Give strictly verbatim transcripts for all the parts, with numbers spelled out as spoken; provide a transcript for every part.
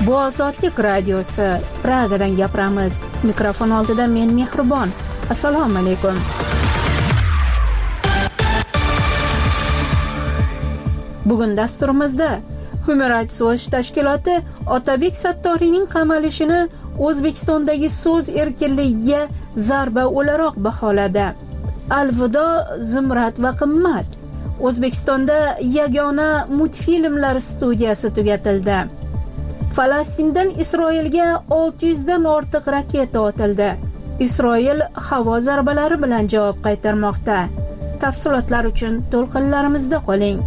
Bu Ozodlik radiosi. Pragadan gapiramiz. Mikrofon oldida men Mehribon. Assalomu alaykum. Bugun dasturimizda Human Rights Watch tashkiloti Otabek Sattoriyning qamalishini O'zbekistondagi so'z erkinligiga zarba o'laroq baholadi. Alvido Zumrad va qimmat. O'zbekistonda yagona multfilmlar studiyasi tugatildi. Falastindan Isroilga olti yuz dan ortiq raketa otildi. Isroil havo zarbalari bilan javob qaytarmoqda. Tafsilotlar uchun to'lqinlarimizda qoling.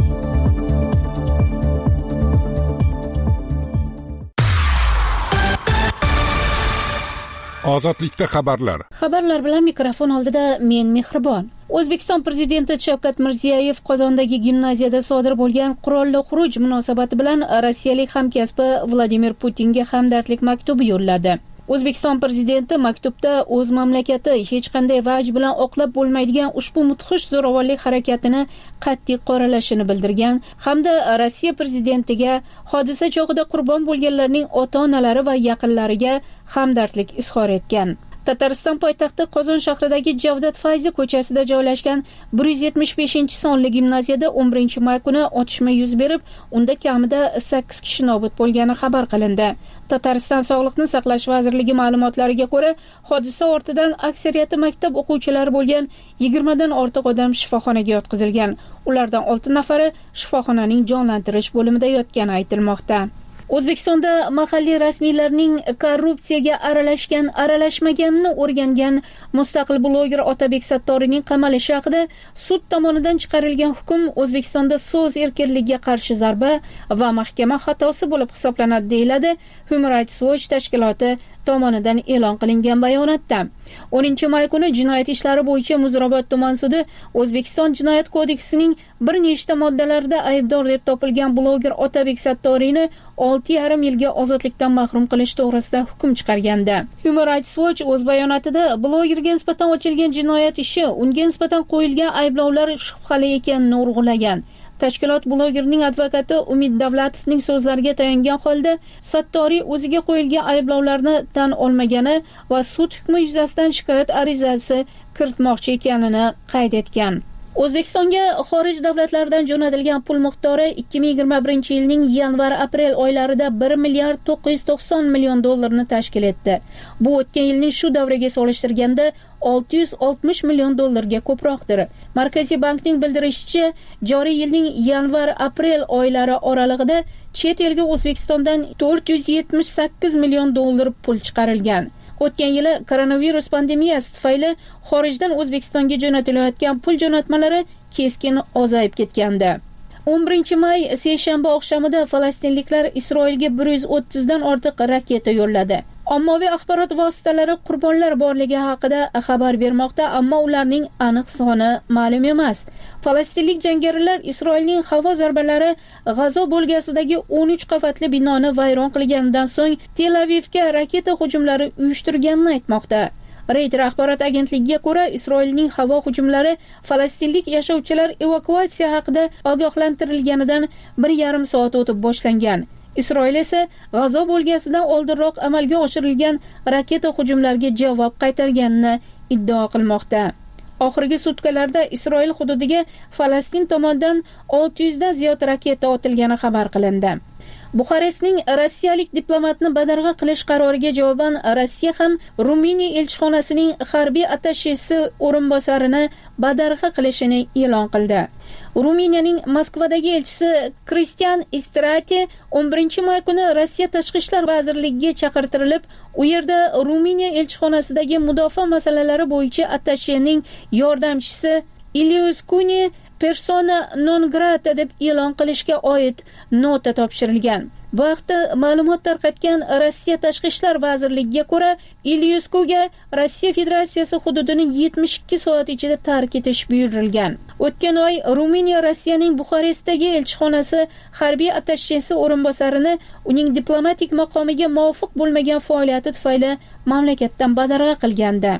Ozodlikda xabarlar. Xabarlar bilan mikrofon oldida men Mehribon. O'zbekiston prezidenti Shavkat Mirziyoyev Qozondagi gimnaziyada sodir bo'lgan qurolli xuruj munosabati bilan rossiyalik hamkasbi Vladimir Putinga hamdardlik maktubi yo'lladi. O'zbekiston prezidenti maktubda o'z mamlakati hech qanday vaj bilan oqlab bo'lmaydigan ushbu mudhish zo'ravonlik harakatini qat'iy qoralashini bildirgan hamda Rossiya prezidentiga hodisa chog'ida qurbon bo'lganlarning ota-onalari va yaqinlariga hamdardlik izhor etgan. Tatariston poytaxti Qozon shahridagi Javdat Fayzi ko'chasida joylashgan bir yuz yetmish beshinchi sonli gimnaziyada o'n birinchi may kuni otishma yuz berib, unda kamida sakkiz kishi nobud bo'lgani xabar qilindi. Tatariston Sog'liqni saqlash vazirligi ma'lumotlariga ko'ra, hodisa ortidan aksariyati maktab o'quvchilari bo'lgan yigirma dan ortiq odam shifoxonaga yotqizilgan. Ulardan olti nafari shifoxonaning jonlantirish bo'limida yotgani aytilmoqda. O'zbekistonda mahalliy rasmiylarning korrupsiyaga aralashgan, aralashmaganini o'rgangan mustaqil bloger Otabek Sattoriyning qamalishi haqida sud tomonidan chiqarilgan hukm O'zbekistonda so'z erkinligiga qarshi zarba va mahkama xatosi bo'lib hisoblanadi, deyiladi Human Rights Watch tashkiloti tomonidan e'lon qilingan bayonotda. o'ninchi may kuni jinoyat ishlari bo'yicha Muzrabot tuman sudi O'zbekiston Jinoyat kodeksining bir nechta moddalarida aybdor deb topilgan bloger Otabek Sattoriyni olti yarim yilga ozodlikdan mahrum qilish to'g'risida hukm chiqargandi. Human Rights Watch o'z bayonotida blogerga nisbatan ochilgan jinoyat ishi unga nisbatan qo'yilgan ayblovlar shubhali ekanini urg'ulagan. Tashkilot blogerning advokati Umid Davlatovning so'zlariga tayangan holda Sattoriy o'ziga qo'yilgan ayblovlarni tan olmagani va sud hukmi yuzasidan shikoyat arizasi kiritmoqchi ekanini qayd etgan. O'zbekistonga xorij davlatlaridan jo'natilgan pul miqdori ikki ming yigirma birinchi yilning yanvar-aprel oylarida bir milliard to'qqiz yuz to'qson million dollarni tashkil etdi. Bu o'tgan yilning shu davriga solishtirganda olti yuz oltmish million dollarga ko'proqdir. Markaziy bankning bildirishicha, joriy yilning yanvar-aprel oylari oralig'ida chet elga O'zbekistondan to'rt yuz yetmish sakkiz million dollar pul chiqarilgan. O'tgan yili koronavirus pandemiyasi tufayli xorijdan O'zbekistonga jo'natilayotgan pul jo'natmalari keskin ozayib ketgandi. o'n birinchi may seshanba oqshomida falastinliklar Isroilga bir yuz o'ttiz dan ortiq raketa yo'lladi. Ommaviy axborot vositalari qurbonlar borligi haqida xabar bermoqda, ammo ularning aniq soni ma'lum emas. Falastinlik jangarilar Isroilning havo zarbalari G'azo bo'lgasidagi o'n uch qavatli binoni vayron qilganidan so'ng Tel Avivga raketa hujumlari uyushtirganini aytmoqda. Reuters axborot agentligiga ko'ra, Isroilning havo hujumlari falastinlik yashovchilar evakuatsiya haqida ogohlantirilganidan bir yarim soat o'tib boshlangan. Isroil esa G'azo bo'lgasidan oldinroq amalga oshirilgan raketa hujumlariga javob qaytarganini iddao qilmoqda. Oxirgi sutkalarda Isroil hududiga Falastin tomonidan olti yuz dan ziyod raketa otilgani xabar qilindi. Buxarestning rossiyalik diplomatni badarg'a qilish qaroriga javoban Rossiya ham Ruminiya elchixonasining harbiy attashesi o'rinbosarini badarg'a qilishini e'lon qildi. Ruminiyaning Moskvadagi elchisi Kristian Istrati o'n birinchi may kuni Rossiya Tashqi ishlar vazirligiga chaqirtirilib, u yerda Ruminiya elchixonasidagi mudofaa masalalari bo'yicha attashesining yordamchisi Ilius Kuni persona non grata deb e'lon qilishga oid nota topshirilgan. Bu haqda ma'lumot tarqatgan Rossiya Tashqi ishlar vazirligiga ko'ra, Ilyuskuga Rossiya Federatsiyasi hududini yetmish ikki soat ichida tark etish buyurilgan. O'tgan oy Ruminiya Rossiyaning Buxarestdagi elchixonasi harbiy attashesi o'rinbosarini uning diplomatik maqomiga muvofiq bo'lmagan faoliyati tufayli mamlakatdan badarg'a qilgandi.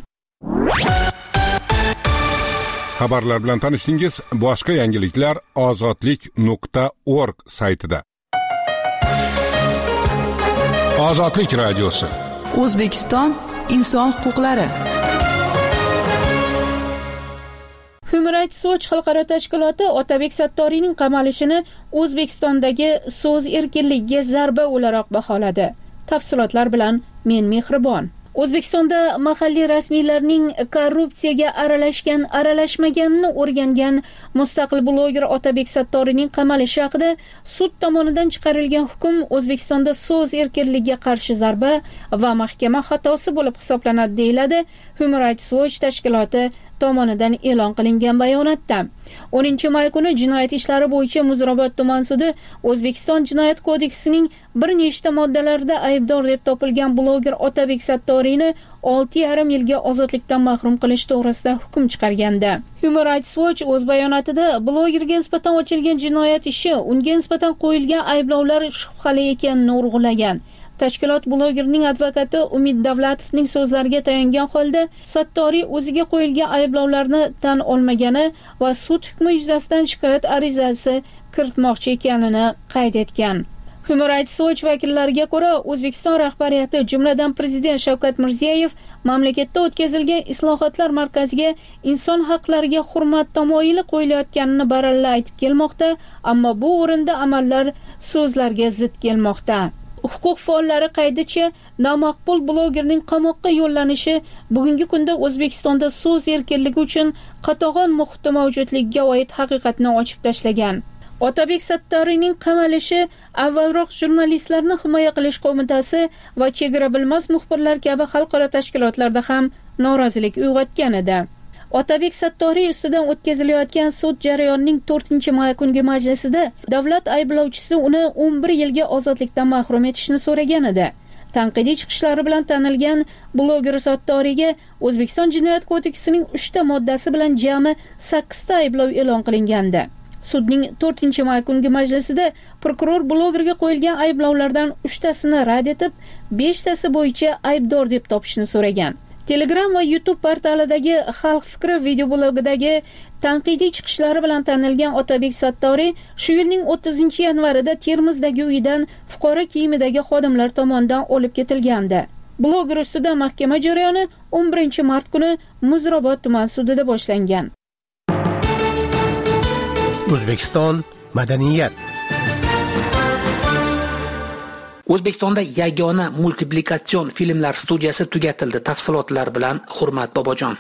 Xabarlar bilan tanishdingiz. Boshqa yangiliklar ozodlik nuqta org saytida. Ozodlik radiosi. O'zbekiston inson huquqlari. Human Rights Watch xalqaro tashkiloti Otabek Sattoriyning qamalishini O'zbekistondagi so'z erkinligiga zarba o'laroq baholadi. Tafsilotlar bilan men Mehribon. O'zbekistonda mahalliy rasmiylarning korrupsiyaga aralashgan, aralashmaganini o'rgangan mustaqil bloger Otabek Sattoriyning qamalishi haqida sud tomonidan chiqarilgan hukm O'zbekistonda so'z erkinligiga qarshi zarba va mahkama xatosi bo'lib hisoblanadi, deyiladi Human Rights Watch tashkiloti tomonidan e'lon qilingan bayonotda. o'ninchi may kuni jinoyat ishlari bo'yicha Muzrabot tuman sudi O'zbekiston Jinoyat kodeksining bir nechta moddalarida aybdor deb topilgan bloger Otabek Sattoriyni olti yarim yilga ozodlikdan mahrum qilish to'g'risida hukm chiqargandi. Human Rights Watch o'z bayonotida blogerga nisbatan ochilgan jinoyat ishi unga nisbatan qo'yilgan ayblovlar shubhali ekanini urg'ulagan. Tashkilot blogerning advokati Umid Davlatovning so'zlariga tayangan holda Sattoriy o'ziga qo'yilgan ayblovlarni tan olmagani va sud hukmi yuzasidan shikoyat arizasi kiritmoqchi ekanini qayd etgan. Human Rights Watch vakillariga ko'ra, O'zbekiston rahbariyati, jumladan prezident Shavkat Mirziyoyev mamlakatda o'tkazilgan islohotlar markaziga inson haqlariga hurmat tamoyili qo'yilayotganini baralla aytib kelmoqda, ammo bu o'rinda amallar so'zlarga zid kelmoqda. Huquq faollari qaydicha, nomaqbul blogerning qamoqqa yo'llanishi bugungi kunda O'zbekistonda so'z erkinligi uchun qatag'on muhit mavjudligiga oid haqiqatni ochib tashlagan. Otabek Sattoriyning qamalishi avvalroq jurnalistlarni himoya qilish qo'mitasi va chegara bilmas muxbirlar kabi xalqaro tashkilotlarda ham norozilik uyg'otgan edi. Otabek Sattoriy ustidan o'tkazilayotgan sud jarayonining to'rtinchi may kungi majlisida davlat ayblovchisi uni o'n bir yilga ozodlikdan mahrum etishni so'ragan edi. Tanqidiy chiqishlari bilan tanilgan bloger Sattoriyga O'zbekiston Jinoyat kodeksining uchta moddasi bilan jami sakkizta ayblov e'lon qilingandi. Sudning to'rtinchi may kungi majlisida prokuror blogerga qo'yilgan ayblovlardan uchtasini rad etib, beshtasi bo'yicha aybdor deb topishni so'ragan. Telegram va YouTube portalidagi Xalq fikri videoblogidagi tanqidiy chiqishlari bilan tanilgan Otabek Sattoriy shu yilning o'ttizinchi yanvarida Termizdagi uyidan fuqaro kiyimidagi xodimlar tomonidan olib ketilgandi. Bloger ustidan mahkama jarayoni o'n birinchi mart kuni Muzrabot tuman sudida boshlangan. O'zbekiston madaniyat. O'zbekistonda yagona multiplikatsion filmlar studiyasi tugatildi. Tafsilotlar bilan Hurmat Bobojon.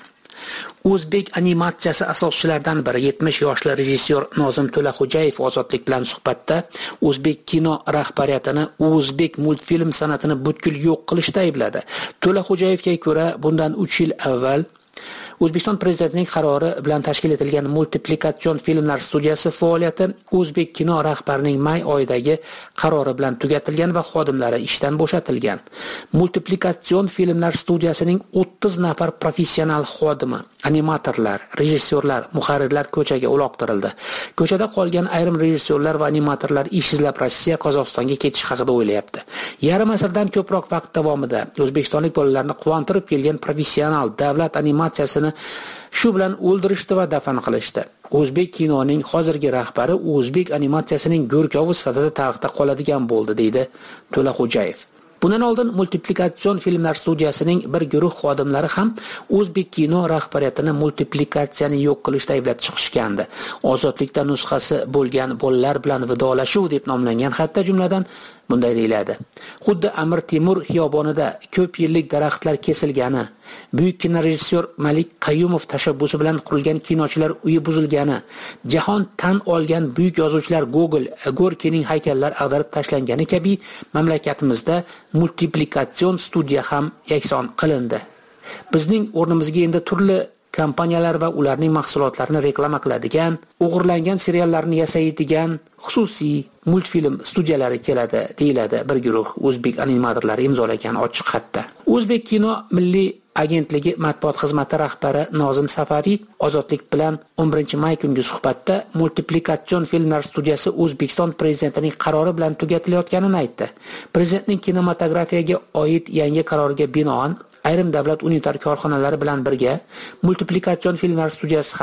O'zbek animatsiyasi asoschilaridan biri yetmish yoshli rejissyor Nozim To'laxo'jayev Ozodlik bilan suhbatda o'zbek kino rahbariyatini o'zbek multfilm san'atini butkul yo'q qilishda aybladi. To'laxo'jayevga ko'ra, bundan uch yil avval O'zbekiston prezidentining qarori bilan tashkil etilgan multiplikatsion filmlar studiyasi faoliyati o'zbek kino rahbarining may oyidagi qarori bilan tugatilgan va xodimlari ishdan bo'shatilgan. Multiplikatsion filmlar studiyasining o'ttiz nafar professional xodimi, animatorlar, rejissyorlar, muharrirlar ko'chaga uloqtirildi. Ko'chada qolgan ayrim rejissyorlar va animatorlar ish izlab Rossiya, Qozog'istonga ketish haqida o'ylayapti. Yarim asrdan ko'proq vaqt davomida o'zbekistonlik bolalarni quvontirib kelgan professional davlat animatsiyasini shu bilan o'ldirishdi va dafn qilishdi. O'zbek kinoning hozirgi rahbari o'zbek animatsiyasining go'rkovi sifatida taxtda qoladigan bo'ldi, deydi To'laxo'jayev. Bundan oldin multiplikatsion filmlar studiyasining bir guruh xodimlari ham o'zbek kino rahbariyatini multiplikatsiyani yo'q qilishda ayblab chiqishgandi. Ozodlikda nusxasi bo'lgan bolalar bilan vidolashuv deb nomlangan xatda jumladan bunday deyiladi. Xuddi Amir Temur xiyobonida ko'p yillik daraxtlar kesilgani, buyuk kinorejissyor Malik Qayyumov tashabbusi bilan qurilgan kinochilar uyi buzilgani, jahon tan olgan buyuk yozuvchilar Gogol, Gorkining haykallari ag'darib tashlangani kabi mamlakatimizda multiplikatsion studiya ham yakson qilindi. Bizning o'rnimizga endi turli kompaniyalar va ularning mahsulotlarini reklama qiladigan, o'g'irlangan seriallarni yasaydigan xususiy multfilm studiyalari keladi, deyiladi bir guruh o'zbek animatorlari imzolagan ochiq xatda. O'zbek kino milliy agentligi matbuot xizmati rahbari Nozim Safariy Ozodlik bilan o'n birinchi may kungi suhbatda multiplikatsion filmlar studiyasi O'zbekiston prezidentining qarori bilan tugatilayotganini aytdi. Prezidentning kinematografiyaga oid yangi qaroriga binoan ayrim davlat unitar korxonalari bilan birga multiplikatsion filmlar studiyasi ham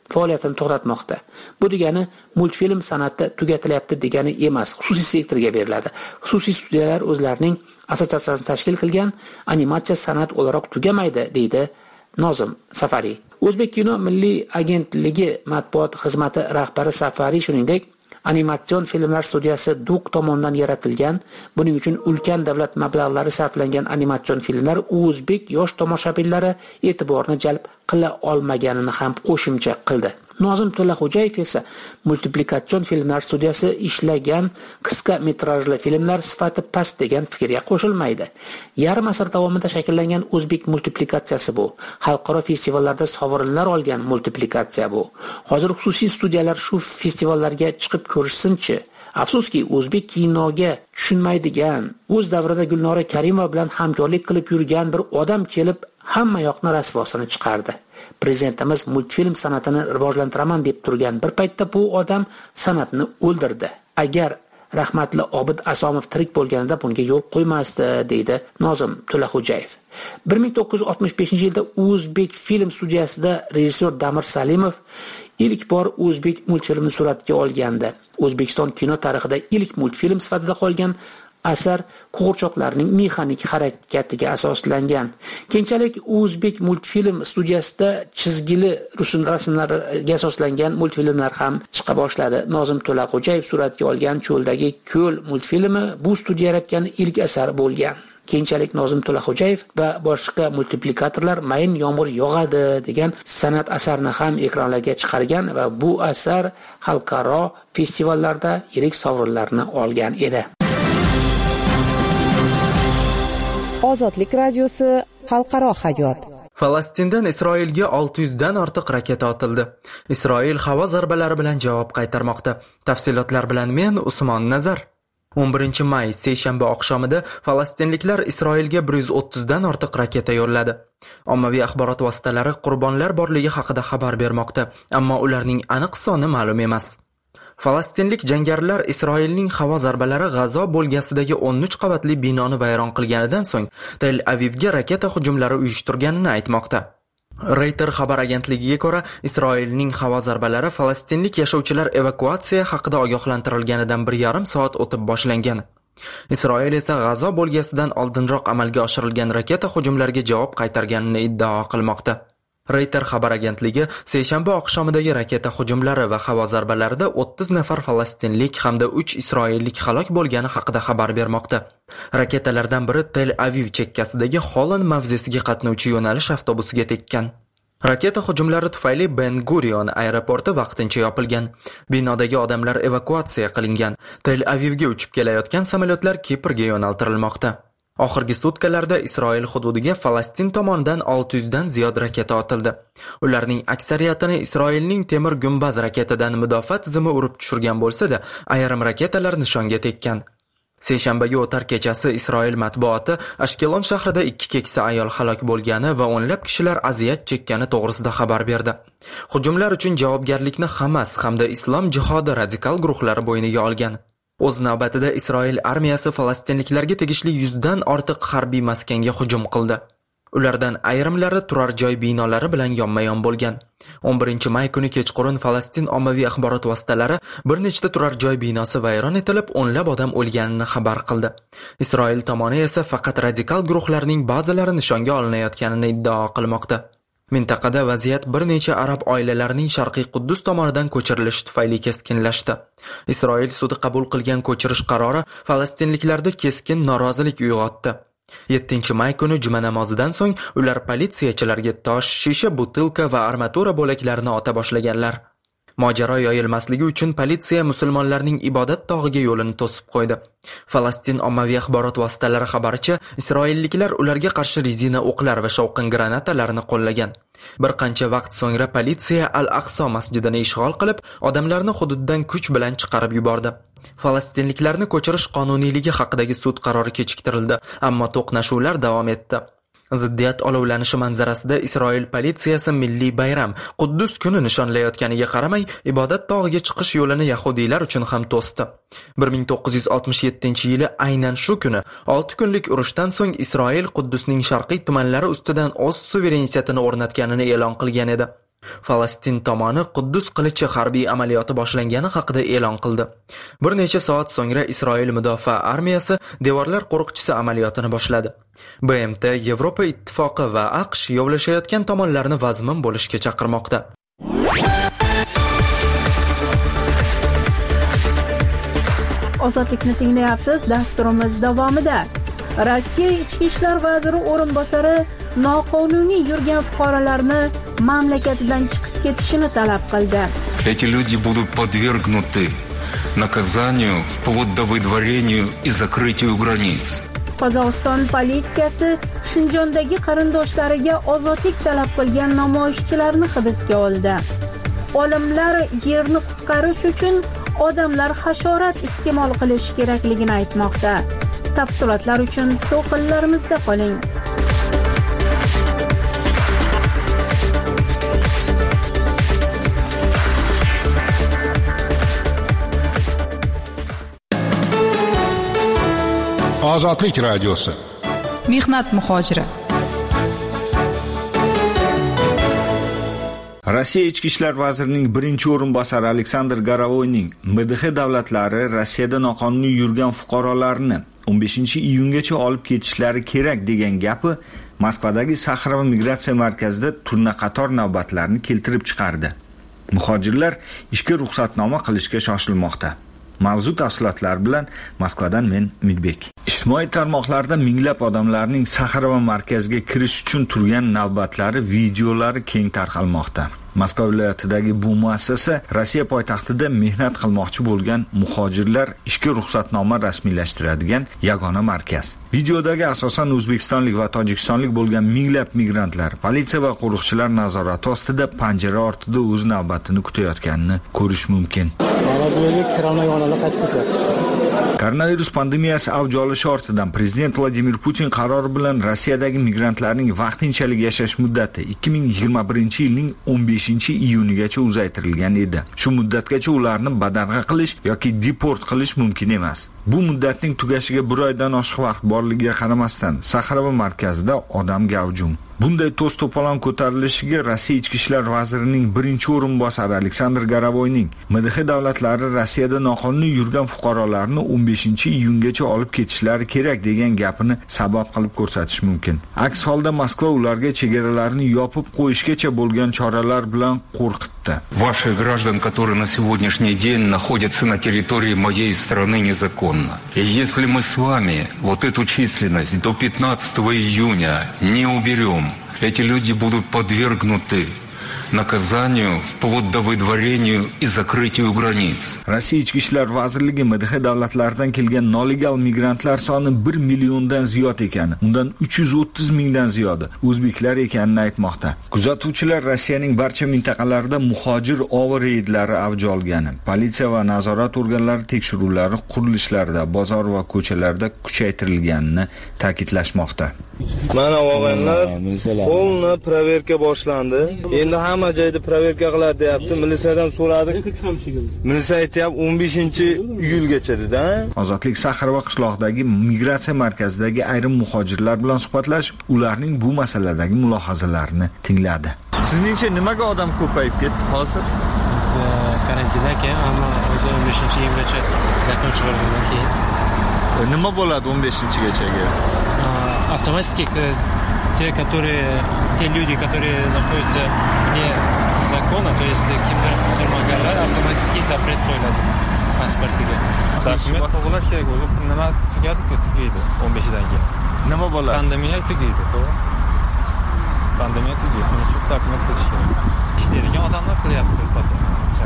faoliyatini to'xtatmoqda. Bu degani multfilm san'ati tugatilyapti degani emas, xususiy sektorga beriladi. Xususiy studiyalar o'zlarining assotsiatsiyasini tashkil qilgan, animatsiya san'at o'laroq tugamaydi, deydi Nozim Safariy. O'zbek kino milliy agentligi matbuot xizmati rahbari Safariy shuningdek, animatsion filmlar studiyasi D U Q tomonidan yaratilgan, buning uchun ulkan davlat mablag'lari sarflangan animatsion filmlar o'zbek yosh tomoshabinlari e'tiborini jalb qila olmaganini ham qo'shimcha qildi. Nozim To'laxo'jayev esa multiplikatsion filmlar studiyasi ishlagan qisqa metrajli filmlar sifati past degan fikrga qo'shilmaydi. Yarim asr davomida shakllangan o'zbek multiplikatsiyasi bu. Xalqaro festivallarda sovrinlar olgan multiplikatsiya bu. Hozir xususiy studiyalar shu festivallarga chiqib ko'rishsinchi. Afsuski, o'zbek kinoga tushunmaydigan, o'z davrida Gulnora Karimova bilan hamkorlik qilib yurgan bir odam kelib hamma yoqni rasvosini chiqardi. Prezidentimiz multfilm san'atini rivojlantiraman deb turgan bir paytda bu odam san'atni o'ldirdi. Agar rahmatli Obid Asomov tirik bo'lganida bunga yo'l qo'ymasdi, deydi Nozim To'laxo'jayev. bir ming to'qqiz yuz oltmish beshinchi yilda O'zbek film studiyasida rejissyor Damir Salimov ilk bor o'zbek multfilmini suratga olgandi. O'zbekiston kino tarixida ilk multfilm sifatida qolgan asar qo'g'irchoqlarning mexanik harakatiga asoslangan. Keyinchalik o'zbek multfilm studiyasida chizgili rusum rasmlariga asoslangan multfilmlar ham chiqa boshladi. Nozim To'laxo'jayev suratga olgan Cho'ldagi ko'l multfilmi bu studiya yaratgan ilk asar bo'lgan. Keyinchalik Nozim To'laxo'jayev va boshqa multiplikatorlar Mayin yomg'ir yog'adi degan san'at asarini ham ekranlarga chiqargan va bu asar xalqaro festivallarda yirik sovrinlarni olgan edi. Ozodlik radiosi xalqaro hayot. Falastindan Isroilga olti yuz dan ortiq raketa otildi. Isroil havo zarbalari bilan javob qaytarmoqda. Tafsilotlar bilan men Usmon Nazar. o'n birinchi may seshanba oqshomida falastinliklar Isroilga bir yuz o'ttiz dan ortiq raketa yo'lladi. Ommaviy axborot vositalari qurbonlar borligi haqida xabar bermoqda, ammo ularning aniq soni ma'lum emas. Falastinlik jangarilar Isroilning havo zarbalari G'azo bo'lgasidagi o'n uch qavatli binoni vayron qilganidan so'ng Tel Avivga raketa hujumlari uyushtirganini aytmoqda. Reuters xabar agentligiga ko'ra, Isroilning havo zarbalari falastinlik yashovchilar evakuatsiya haqida ogohlantirilganidan bir yarim soat o'tib boshlangan. Isroil esa G'azo bo'lgasidan oldinroq amalga oshirilgan raketa hujumlariga javob qaytarganini iddao qilmoqda. Reuters xabar agentligi seshanba oqshomidagi raketa hujumlari va havo zarbalarida o'ttiz nafar falastinlik hamda uch isroillik halok bo'lgani haqida xabar bermoqda. Raketalardan biri Tel Aviv chekkasidagi Holland mavzesiga qatnovchi yo'nalish avtobusiga tekkan. Raketa hujumlari tufayli Ben Gurion aeroporti vaqtincha yopilgan. Binodagi odamlar evakuatsiya qilingan. Tel Avivga uchib kelayotgan samolyotlar Kiprga yo'naltirilmoqda. Oxirgi sutkalarda Isroil hududiga Falastin tomonidan olti yuz dan ziyod raketa otildi. Ularning aksariyatini Isroilning temir gumbaz raketadan mudofaa tizimi urib tushirgan bo'lsa-da, ayrim raketalar nishonga tekkan. Seshanbaga o'tar kechasi Isroil matbuoti Ashkelon shahrida ikki keksa ayol halok bo'lgani va o'nlab kishilar aziyat chekkani to'g'risida xabar berdi. Hujumlar uchun javobgarlikni Hamas hamda Islom jihodi radikal guruhlari bo'yniga olgan. O'z navbatida Isroil armiyasi falastinliklarga tegishli yuz dan ortiq harbiy maskanga hujum qildi. Ulardan ayrimlari turar joy binolari bilan yonma-yon bo'lgan. o'n birinchi may kuni kechqurun Falastin ommaviy axborot vositalari bir nechta turar joy binosi vayron etilib, o'nlab odam o'lganini xabar qildi. Isroil tomoni esa faqat radikal guruhlarning ba'zilari nishonga olinayotganini iddao qilmoqda. Mintaqada vaziyat bir necha arab oilalarining Sharqiy Quddus tomonidan ko'chirilishi tufayli keskinlashdi. Isroil sudi qabul qilgan ko'chirish qarori falastinliklarda keskin norozilik uyg'otdi. yettinchi may kuni juma namozidan so'ng ular politsiyachilarga tosh, shisha butilka va armatura bo'laklarini ota boshlaganlar. Mojaro yoyilmasligi uchun politsiya musulmonlarning ibodat tog'iga yo'lini to'sib qo'ydi. Falastin ommaviy axborot vositalari xabaricha, isroilliklar ularga qarshi rezina o'qlar va shovqin granatalarini qo'llagan. Bir qancha vaqt so'ngra politsiya Al-Aqso masjidini ishg'ol qilib, odamlarni hududdan kuch bilan chiqarib yubordi. Falastinliklarni ko'chirish qonuniyligi haqidagi sud qarori kechiktirildi, ammo to'qnashuvlar davom etdi. Ziddiyat olovlanishi manzarasida Isroil politsiyasi milliy bayram Quddus kuni nishonlayotganiga qaramay, ibodat tog'iga chiqish yo'lini yahudiylar uchun ham to'sdi. bir ming to'qqiz yuz oltmish yettinchi yili aynan shu kuni olti kunlik urushdan so'ng Isroil Quddusning sharqiy tumanlari ustidan o'z suverenitetini o'rnatganini e'lon qilgan edi. Falastin tomoni Quddus qilichi harbiy amaliyoti boshlangani haqida e'lon qildi. Bir necha soat so'ngra Isroil mudofaa armiyasi devorlar qo'riqchisi amaliyotini boshladi. B M T Yevropa ittifoqi va AQSh yo'lashayotgan tomonlarni vazmin bo'lishga chaqirmoqda. Ozodlikni tinglayapsiz. Dasturimiz davomida Rossiya ichki ishlar vaziri o'rinbosari noqonuniy yurgan fuqarolarni mamlakatidan chiqib ketishini talab qildi. Эти люди будут подвергнуты наказанию вплоть до выдворению и закрытию границ. Qozog'iston politsiyasi Shinjondagi qarindoshlariga ozodlik talab qilgan namoyishchilarni hibsga oldi. Olimlar yerni qutqarish uchun odamlar hasharot iste'mol qilish kerakligini aytmoqda. Tafsilotlar uchun to'qinlarimizda qoling. Ozodlik radiosi. Mehnat muhojiri. Rossiya ichki ishlar vazirining birinchi o'rinbosari Aleksandr Garavoyning M D H davlatlari Rossiyada noqonuniy yurgan fuqarolarni o'n beshinchi iyungacha olib ketishlari kerak degan gapi Moskvadagi Saxarova migratsiya markazida turnaqator navbatlarni keltirib chiqardi. Muhojirlar ishga ruxsatnoma qilishga shoshilmoqda. Mavzu tafsilotlar bilan Moskvadan men Umidbek. Ijtimoiy tarmoqlarda minglab odamlarning Saxarova markaziga kirish uchun turgan navbatlari videolari keng tarqalmoqda. Moskva viloyatidagi bu muassasa Rossiya poytaxtida mehnat qilmoqchi bo'lgan muhojirlar ishga ruxsatnoma rasmiylashtiradigan yagona markaz. Videodagi asosan o'zbekistonlik va tojikistonlik bo'lgan minglab migrantlar politsiya va qo'riqchilar nazorati ostida panjara ortida o'z navbatini kutayotganini ko'rish mumkin. Koronavirus pandemiyasi avj olishi ortidan prezident Vladimir Putin qarori bilan Rossiyadagi migrantlarning vaqtinchalik yashash muddati ikki ming yigirma birinchi yilning o'n beshinchi iyunigacha uzaytirilgan edi. Shu muddatgacha ularni badarg'a qilish yoki deport qilish mumkin emas. Bu muddatning tugashiga bir oydan oshiq vaqt borligiga qaramasdan Saxarova markazida odam gavjum. Bunday to's to'polon ko'tarilishiga Rossiya ichki ishlar vazirining birinchi o'rinbosari Aleksandr Garavoyning M D H davlatlari Rossiyada noqonuniy yurgan fuqarolarni o'n beshinchi iyungacha olib ketishlari kerak degan gapini sabab qilib ko'rsatish mumkin. Aks holda Moskva ularga chegaralarni yopib qo'yishgacha bo'lgan choralar bilan qo'rqitdi. Ваших граждан, которые на сегодняшний день находятся на территории моей страны незаконно. И если мы с вами вот эту численность до пятнадцатого июня не уберем, эти люди будут подвергнуты наказанию вплоть до выдворению и закрытию границ. Rossiya ichki ishlar vazirligi M D H davlatlaridan kelgan nolegal migrantlar soni bir milliondan ziyod ekani, undan uch yuz o'ttiz mingdan ziyodi o'zbeklar ekanini aytmoqda. Kuzatuvchilar Rossiyaning barcha mintaqalarida muhojir ovi reydlari avj olgani, politsiya va nazorat organlari tekshiruvlari qurilishlarda, bozor va ko'chalarda kuchaytirilganini ta'kidlashmoqda. Mana og'aylar, qo'lni proverka boshlandi. Endi hamma joyda proverka qiladi deyapti. Militsiyadan so'radik. Militsiya aytayapti o'n beshinchi iyulgacha dedi. Ozodlik Saxarova qishlog'idagi migratsiya markazidagi ayrim muhojirlar bilan suhbatlashib, ularning bu masaladagi mulohazalarini tingladi. Sizningcha nimaga odam ko'payib ketdi hozir? Karantindan keyin, ammo o'zi o'n beshinchi iyulgacha zakon chiqarilgandan keyin. Nima bo'ladi o'n beshinchigachaga? Автоматически те, которые, те люди, которые находятся вне закона, то есть kimdir musulmonlar, автоматически запрет qo'yiladi pasportiga. Hukumat qo'llash kerak bo'lib, nima tugadi-ku tugaydi o'n beshidan keyin. Nima bo'ladi? Pandemiya tugaydi, to'g'ri? Pandemiya tugaydi, buni shu taklif qilish kerak. Ishlaydigan odamlar qilyapti, to'g'ri.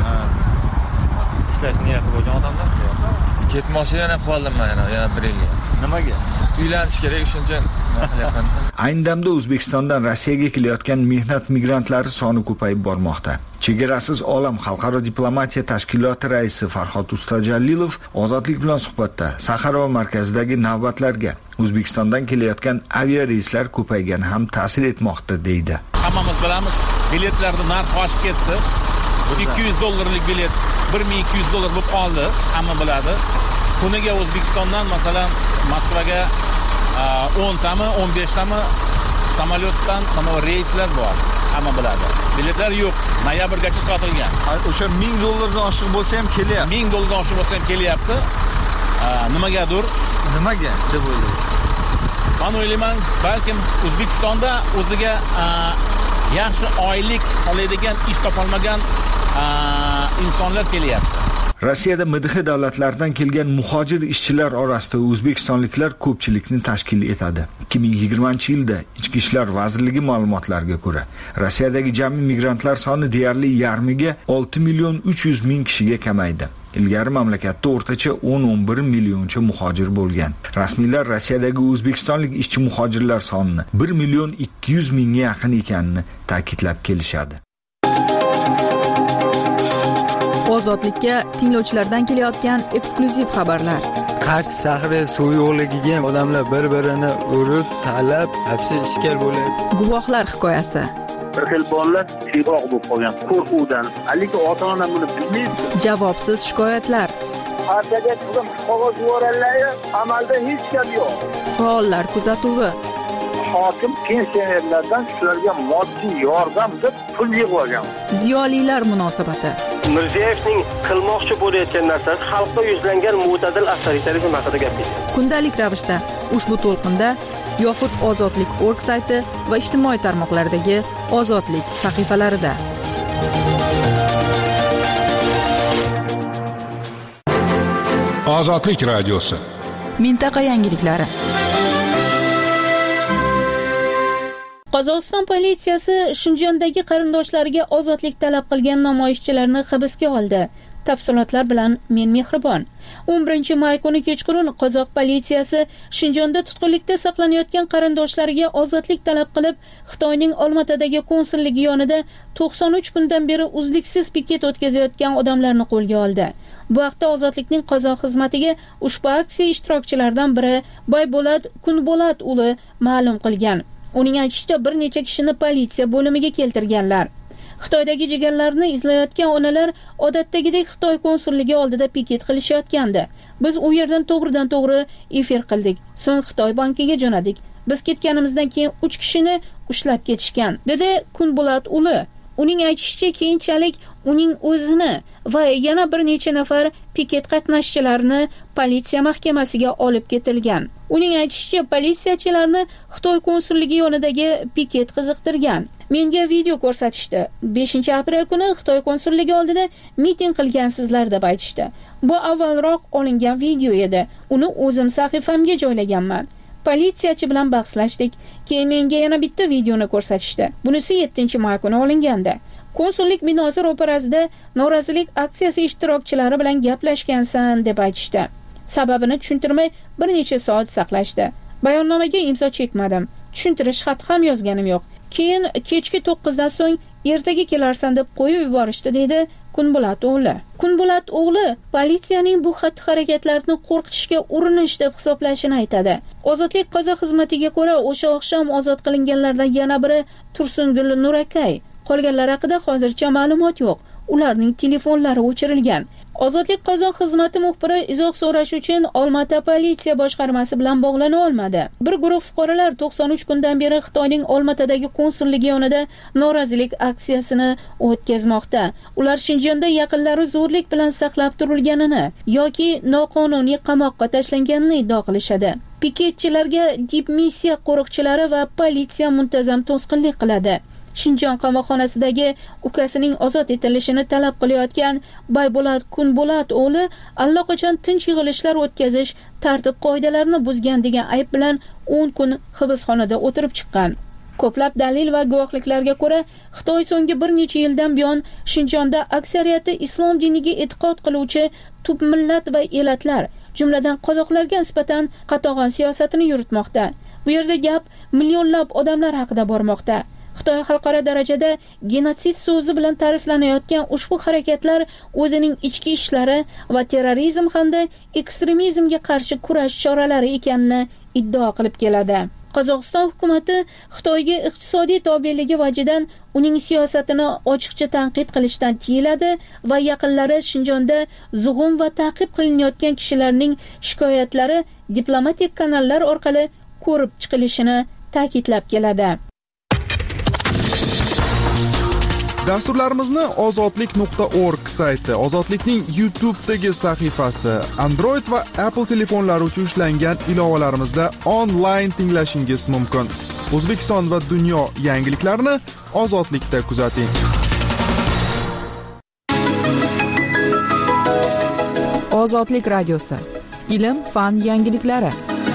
Ishlashni niyati bo'lgan odamlar qilyapti. Ketmoqchi yana qoldim men yana, yana bir yilga. Nimaga? Uylanish kerak, shuncha qilyapman. Ayni damda O'zbekistondan Rossiyaga kelayotgan mehnat migrantlari soni ko'payib bormoqda. Chegarasiz olam xalqaro diplomatiya tashkiloti raisi Farhod Ustajalilov ozodlik bilan suhbatda Saxarova markazidagi navbatlarga O'zbekistondan kelayotgan avia reyslar ko'paygani ham ta'sir etmoqda deydi. Hammamiz bilamiz, biletlarning narxi oshib ketdi. ikki yuz dollarlik bilet bir ming ikki yuz dollar bo'lib qoldi, hamma biladi. Kuniga O'zbekistondan masalan Moskvaga o'n tami, o'n besh tami samolyotdan mana reyslar bor. hamma biladi. Biletlar yo'q, noyabrgacha sotilgan. O'sha ming dollardan oshiq bo'lsa ham kelyapti. ming dollardan oshiq bo'lsa ham kelyapti. Nimagadir? Nimaga deb o'ylaysiz? Men o'ylayman, balkim O'zbekistonda o'ziga yaxshi oylik oladigan ish topolmagan insonlar kelyapti. Rossiyada M D H davlatlaridan kelgan muhojir ishchilar orasida o'zbekistonliklar ko'pchilikni tashkil etadi. ikki ming yigirmanchi yilda Ichki ishlar vazirligi ma'lumotlariga ko'ra, Rossiyadagi jami migrantlar soni deyarli yarmiga olti million uch yuz ming kishiga kamaydi. Ilgari mamlakatda o'rtacha o'n o'n bir millioncha muhojir bo'lgan. Rasmiylar Rossiyadagi o'zbekistonlik ishchi muhojirlar sonini bir million ikki yuz mingga yaqin ekanini ta'kidlab kelishadi. Ozodlikka tinglovchilardan kelayotgan eksklyuziv xabarlar. Qarshi shahri suv yo'qligiga odamlar bir-birini urib, talab, hapsi ishkal bo'ladi. Guvohlar hikoyasi. Bir xil bolalar chiroq bo'lib qolgan qo'rquvdan. Lekin ota-ona buni bilmaydi. Javobsiz shikoyatlar. Partiyaga turgan qog'oz yuborganlar, amalda hech gap yo'q. Faollar kuzatuvi. Hokim pensionerlardan shularga moddiy yordam deb pul yig'ib olgan. Ziyolilar munosabati. Mirziyoyevning qilmoqchi bo'layotgan narsasi xalqqa yuzlangan mo'tadil avtoritarizm haqida gapirdi. Kundalik ravishda ushbu to'lqinda yoxud Ozodlik org sayti va ijtimoiy tarmoqlardagi Ozodlik sahifalarida. Ozodlik radiosi. Mintaqa yangiliklari. Qozog'iston politsiyasi Shinjondagi qarindoshlariga ozodlik talab qilgan namoyishchilarni hibsga oldi. Tafsilotlar bilan men Mehribon. o'n birinchi may kuni kechqurun Qozoq politsiyasi Shinjonda tutqunlikda saqlanayotgan qarindoshlariga ozodlik talab qilib, Xitoyning Olmatadagi konsulligi yonida to'qson uch kundan beri uzluksiz piket o'tkazayotgan odamlarni qo'lga oldi. Bu haqda Ozodlikning Qozoq xizmatiga ushbu aksiya ishtirokchilaridan biri Baybolat Kunbolat uli ma'lum qilgan. Uning aytishicha, bir necha kishini politsiya bo'limiga keltirganlar. Xitoydagi jigarlarni izlayotgan onalar odatdagidek Xitoy konsulligi oldida piket qilishayotgandi. Biz u yerdan to'g'ridan to'g'ri efir qildik. So'ng Xitoy bankiga jo'nadik. Biz ketganimizdan keyin uch kishini ushlab ketishgan, dedi Kunbolat uli. Uning aytishicha, keyinchalik uning o'zini va yana bir necha nafar piket qatnashchilarini politsiya mahkamasiga olib ketilgan. Uning aytishicha, politsiyachilarni Xitoy konsulligi yonidagi piket qiziqtirgan. Menga video ko'rsatishdi. beshinchi aprel kuni Xitoy konsulligi oldida miting qilgansizlar deb aytishdi. Bu avvalroq olingan video edi. Uni o'zim sahifamga joylaganman. Politsiyachi bilan bahslashdik. Keyin menga yana bitta videoni ko'rsatishdi. Bunisi yettinchi may kuni olingandi. Konsullik binosi ro'parasida norozilik aksiyasi ishtirokchilari bilan gaplashgansan deb aytishdi. Sababini tushuntirmay bir necha soat saqlashdi. Bayonnomaga imzo chekmadim. Tushuntirish xati ham yozganim yo'q. Keyin kechki to'qqizdan so'ng ertaga kelarsan deb qo'yib yuborishdi, dedi Kunbolat o'g'li. Kunbolat o'g'li politsiyaning bu xatti-harakatlarini qo'rqitishga urinish deb hisoblashini aytadi. Ozodlik Qozoq xizmatiga ko'ra, o'sha oqshom ozod qilinganlardan yana biri Tursungul Nurakay. Qolganlar haqida hozircha ma'lumot yo'q. Ularning telefonlari o'chirilgan. Ozodlik Qozoq xizmati muxbiri izoh so'rash uchun Olmata politsiya boshqarmasi bilan bog'lana olmadi. Bir guruh fuqarolar to'qson uch kundan beri Xitoyning Olmatadagi konsulligi yonida norozilik aksiyasini o'tkazmoqda. Ular Shinjonda yaqinlari zo'rlik bilan saqlab turilganini yoki noqonuniy qamoqqa tashlanganini iddao qilishadi. Piketchilarga dipmissiya qo'riqchilari va politsiya muntazam to'sqinlik qiladi. Shinjon qamoqxonasidagi ukasining ozod etilishini talab qilayotgan Baybolat Kunbolat o'g'li allaqachon tinch yig'ilishlar o'tkazish tartib qoidalarini buzgan degan ayb bilan o'n kun hibsxonada o'tirib chiqqan. Ko'plab dalil va guvohliklarga ko'ra, Xitoy so'nggi bir necha yildan buyon Shinjonda aksariyati islom diniga e'tiqod qiluvchi tub millat va elatlar, jumladan qozoqlarga nisbatan qatag'on siyosatini yuritmoqda. Bu yerda gap millionlab odamlar haqida bormoqda. Xitoy xalqaro darajada genotsid so'zi bilan ta'riflanayotgan ushbu harakatlar o'zining ichki ishlari va terrorizm hamda ekstremizmga qarshi kurash choralari ekanini iddao qilib keladi. Qozog'iston hukumatı Xitoyga iqtisodiy tobeligi vajidan uning siyosatini ochiqcha tanqid qilishdan tiyiladi va yaqinlari Shinjonda zug'um va ta'qib qilinayotgan kishilarning shikoyatlari diplomatik kanallar orqali ko'rib chiqilishini ta'kidlab keladi. Dasturlarimizni ozodlik nuqta org sayti, Ozodlikning YouTube'dagi sahifasi, Android va Apple telefonlari uchun ishlangan ilovalarimizda onlayn tinglashingiz mumkin. O'zbekiston va dunyo yangiliklarini Ozodlikda kuzating. Ozodlik radiosi. Ilm, fan yangiliklari.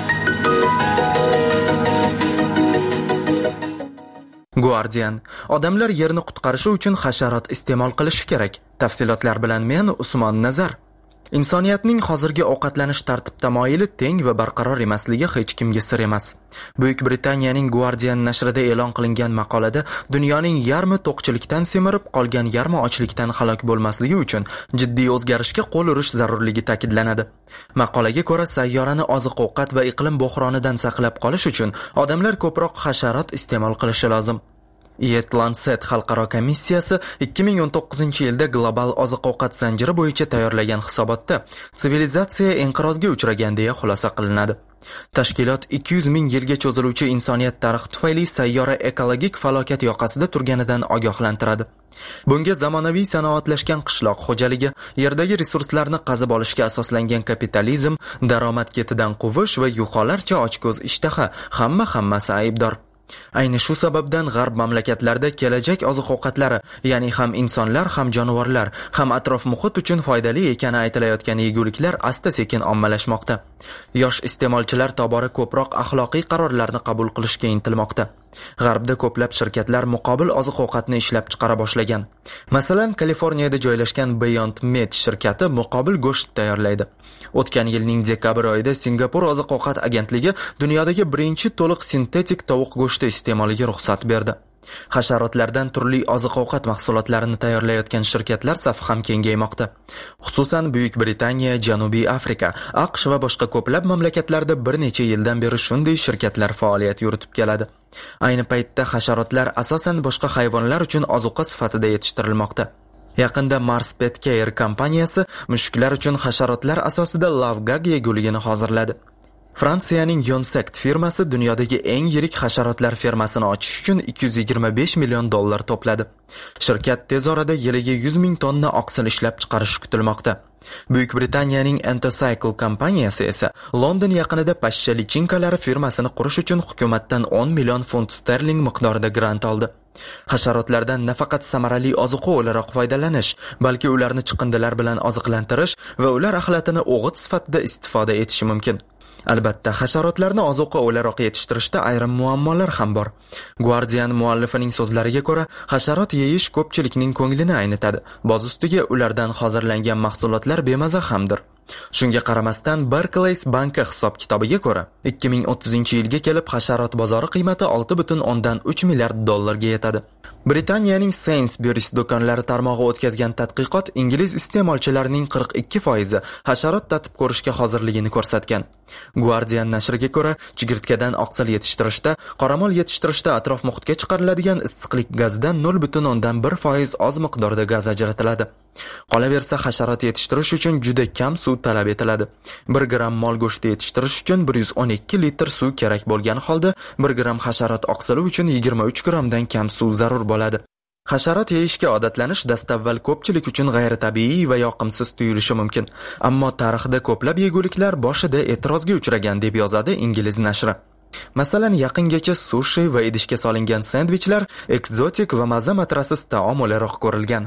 Guardian: odamlar yerni qutqarishi uchun hasharot iste'mol qilishi kerak. Tafsilotlar bilan men Usmon Nazar. Insoniyatning hozirgi ovqatlanish tartib tamoyili teng va barqaror emasligi hech kimga sir emas. Buyuk Britaniyaning Guardian nashrida e'lon qilingan maqolada dunyoning yarmi to'qchilikdan semirib, qolgan yarmi ochlikdan halok bo'lmasligi uchun jiddiy o'zgarishga qo'l urish zarurligi ta'kidlanadi. Maqolaga ko'ra, sayyorani oziq-ovqat va iqlim bo'hronidan saqlab qolish uchun odamlar ko'proq hasharot iste'mol qilishi lozim. Yet Lancet xalqaro komissiyasi ikki ming o'n to'qqizinchi yilda global oziq-ovqat zanjiri bo'yicha tayyorlagan hisobotda sivilizatsiya inqirozga uchragan deya xulosa qilinadi. Tashkilot ikki yuz ming yilga cho'ziluvchi insoniyat tarixi tufayli sayyora ekologik falokat yoqasida turganidan ogohlantiradi. Bunga zamonaviy sanoatlashgan qishloq xo'jaligi, yerdagi resurslarni qazib olishga asoslangan kapitalizm, daromad ketidan quvish va yuqolarcha ochko'z ishtaha hamma hammasi aybdor. Ayni shu sababdan g'arb mamlakatlarida kelajak oziq-ovqatlari, ya'ni ham insonlar, ham jonivorlar, ham atrof muhit uchun foydali ekani aytilayotgan yeguliklar asta-sekin ommalashmoqda. Yosh iste'molchilar tobora ko'proq axloqiy qarorlarni qabul qilishga intilmoqda. G'arbda ko'plab shirkatlar muqobil oziq-ovqatni ishlab chiqara boshlagan. Masalan, Kaliforniyada joylashgan Beyond Meat shirkati muqobil go'sht tayyorlaydi. O'tgan yilning dekabr oyida Singapur oziq-ovqat agentligi dunyodagi birinchi to'liq sintetik tovuq go'shti iste'moliga ruxsat berdi. Hasharotlardan turli oziq-ovqat mahsulotlarini tayyorlayotgan shirkatlar safi ham kengaymoqda. Xususan, Buyuk Britaniya, Janubiy Afrika, AQSh va boshqa ko'plab mamlakatlarda bir necha yildan beri shunday shirkatlar faoliyat yuritib keladi. Ayni paytda hasharotlar asosan boshqa hayvonlar uchun ozuqa sifatida yetishtirilmoqda. Yaqinda Mars Pet Care kompaniyasi mushuklar uchun hasharotlar asosida lavgag yeguligini hozirladi. Fransiyaning Yonsect firmasi dunyodagi eng yirik hasharotlar fermasini ochish uchun ikki yuz yigirma besh million dollar to'pladi. Shirkat tez orada yiliga yuz ming tonna oqsil ishlab chiqarishi kutilmoqda. Buyuk Britaniyaning Entocycle kompaniyasi esa London yaqinida pashsha lichinkalari firmasini qurish uchun hukumatdan o'n million funt sterling miqdorida grant oldi. Hasharotlardan nafaqat samarali ozuqa o'laroq foydalanish, balki ularni chiqindilar bilan oziqlantirish va ular axlatini o'g'it sifatida istifoda etish mumkin. Albatta, hasharotlarni ozuqa o'laroq yetishtirishda ayrim muammolar ham bor. Guardian muallifining so'zlariga ko'ra, hasharot yeyish ko'pchilikning ko'nglini aynitadi. Boz ustiga ulardan hozirlangan mahsulotlar bemaza hamdir. Shunga qaramasdan, Barclays banki hisob-kitobiga ko'ra, ikki ming o'ttizinchi yilga kelib hasharot bozori qiymati olti butun o'ndan uch milliard dollarga yetadi. Britaniyaning Sainsbury's do'konlari tarmog'i o'tkazgan tadqiqot ingliz iste'molchilarining qirq ikki foizi hasharot tatib ko'rishga hozirligini ko'rsatgan. Guardian nashriga ko'ra, chigirtkadan oqsil yetishtirishda, qoramol yetishtirishda atrof muhitga chiqariladigan issiqlik gazidan nol butun o'ndan bir foiz oz miqdorda gaz ajratiladi. Qolaversa, hasharot yetishtirish uchun juda kam suv talab etiladi. bir gramm mol go'shti yetishtirish uchun bir yuz o'n ikki litr suv kerak bo'lgan holda, bir gramm hasharot oqsili uchun yigirma uch grammdan kam suv zarur bo'ladi. Hasharot yeyishga odatlanish dastavval ko'pchilik uchun g'ayritabiiy va yoqimsiz tuyulishi mumkin. Ammo tarixda ko'plab yeguliklar boshida e'tirozga uchragan deb yozadi ingliz nashri. Masalan, yaqingacha sushi va idishga solingan sendvichlar ekzotik va maza matrasiz taom o'laroq ko'rilgan.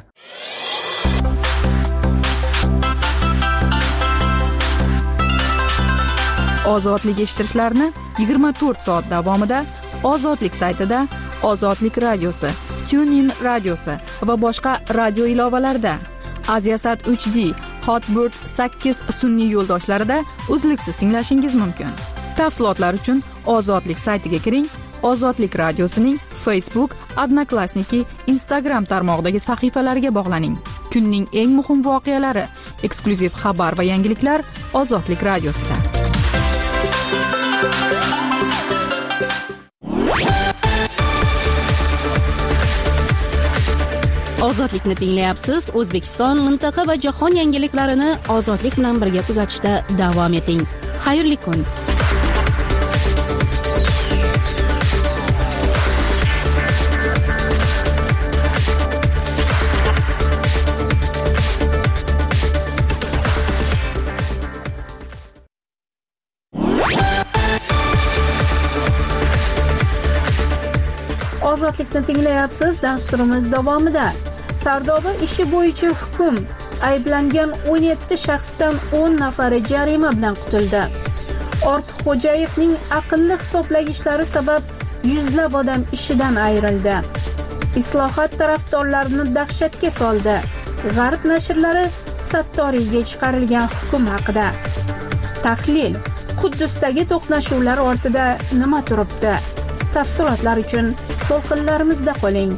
Ozodlik eshittirishlarni yigirma to'rt soat davomida Ozodlik saytida, Ozodlik radiosi, TuneIn radiosi va boshqa radio ilovalarda, Aziasat uch D, Hotbird sakkiz sun'iy yo'ldoshlarida uzluksiz tinglashingiz mumkin. Tafsilotlar uchun Ozodlik saytiga kiring. Ozodlik radiosining Facebook, Odnoklassniki, Instagram tarmog'idagi sahifalariga bog'laning. Kunning eng muhim voqealari, eksklyuziv xabar va yangiliklar Ozodlik radiosida. Ozodlikni tinglayapsiz. O'zbekiston, mintaqa va jahon yangiliklarini ozodlik bilan birga kuzatishda davom eting. Xayrli kun. Ozodlikni tinglayapsiz. Dasturimiz davomida Sardoba ishi bo'yicha hukm. Ayblangan o'n yetti shaxsdan o'n nafari jarima bilan qutuldi. Ortiqxo'jayevning aqlli hisoblagichlari sabab yuzlab odam ishidan ayrildi. Islohot tarafdorlarini dahshatga soldi. G'arb nashrlari Sattoriyga chiqarilgan hukm haqida. Tahlil: Quddusdagi to'qnashuvlar ortida nima turibdi? Tafsilotlar uchun to'lqinlarimizda qoling.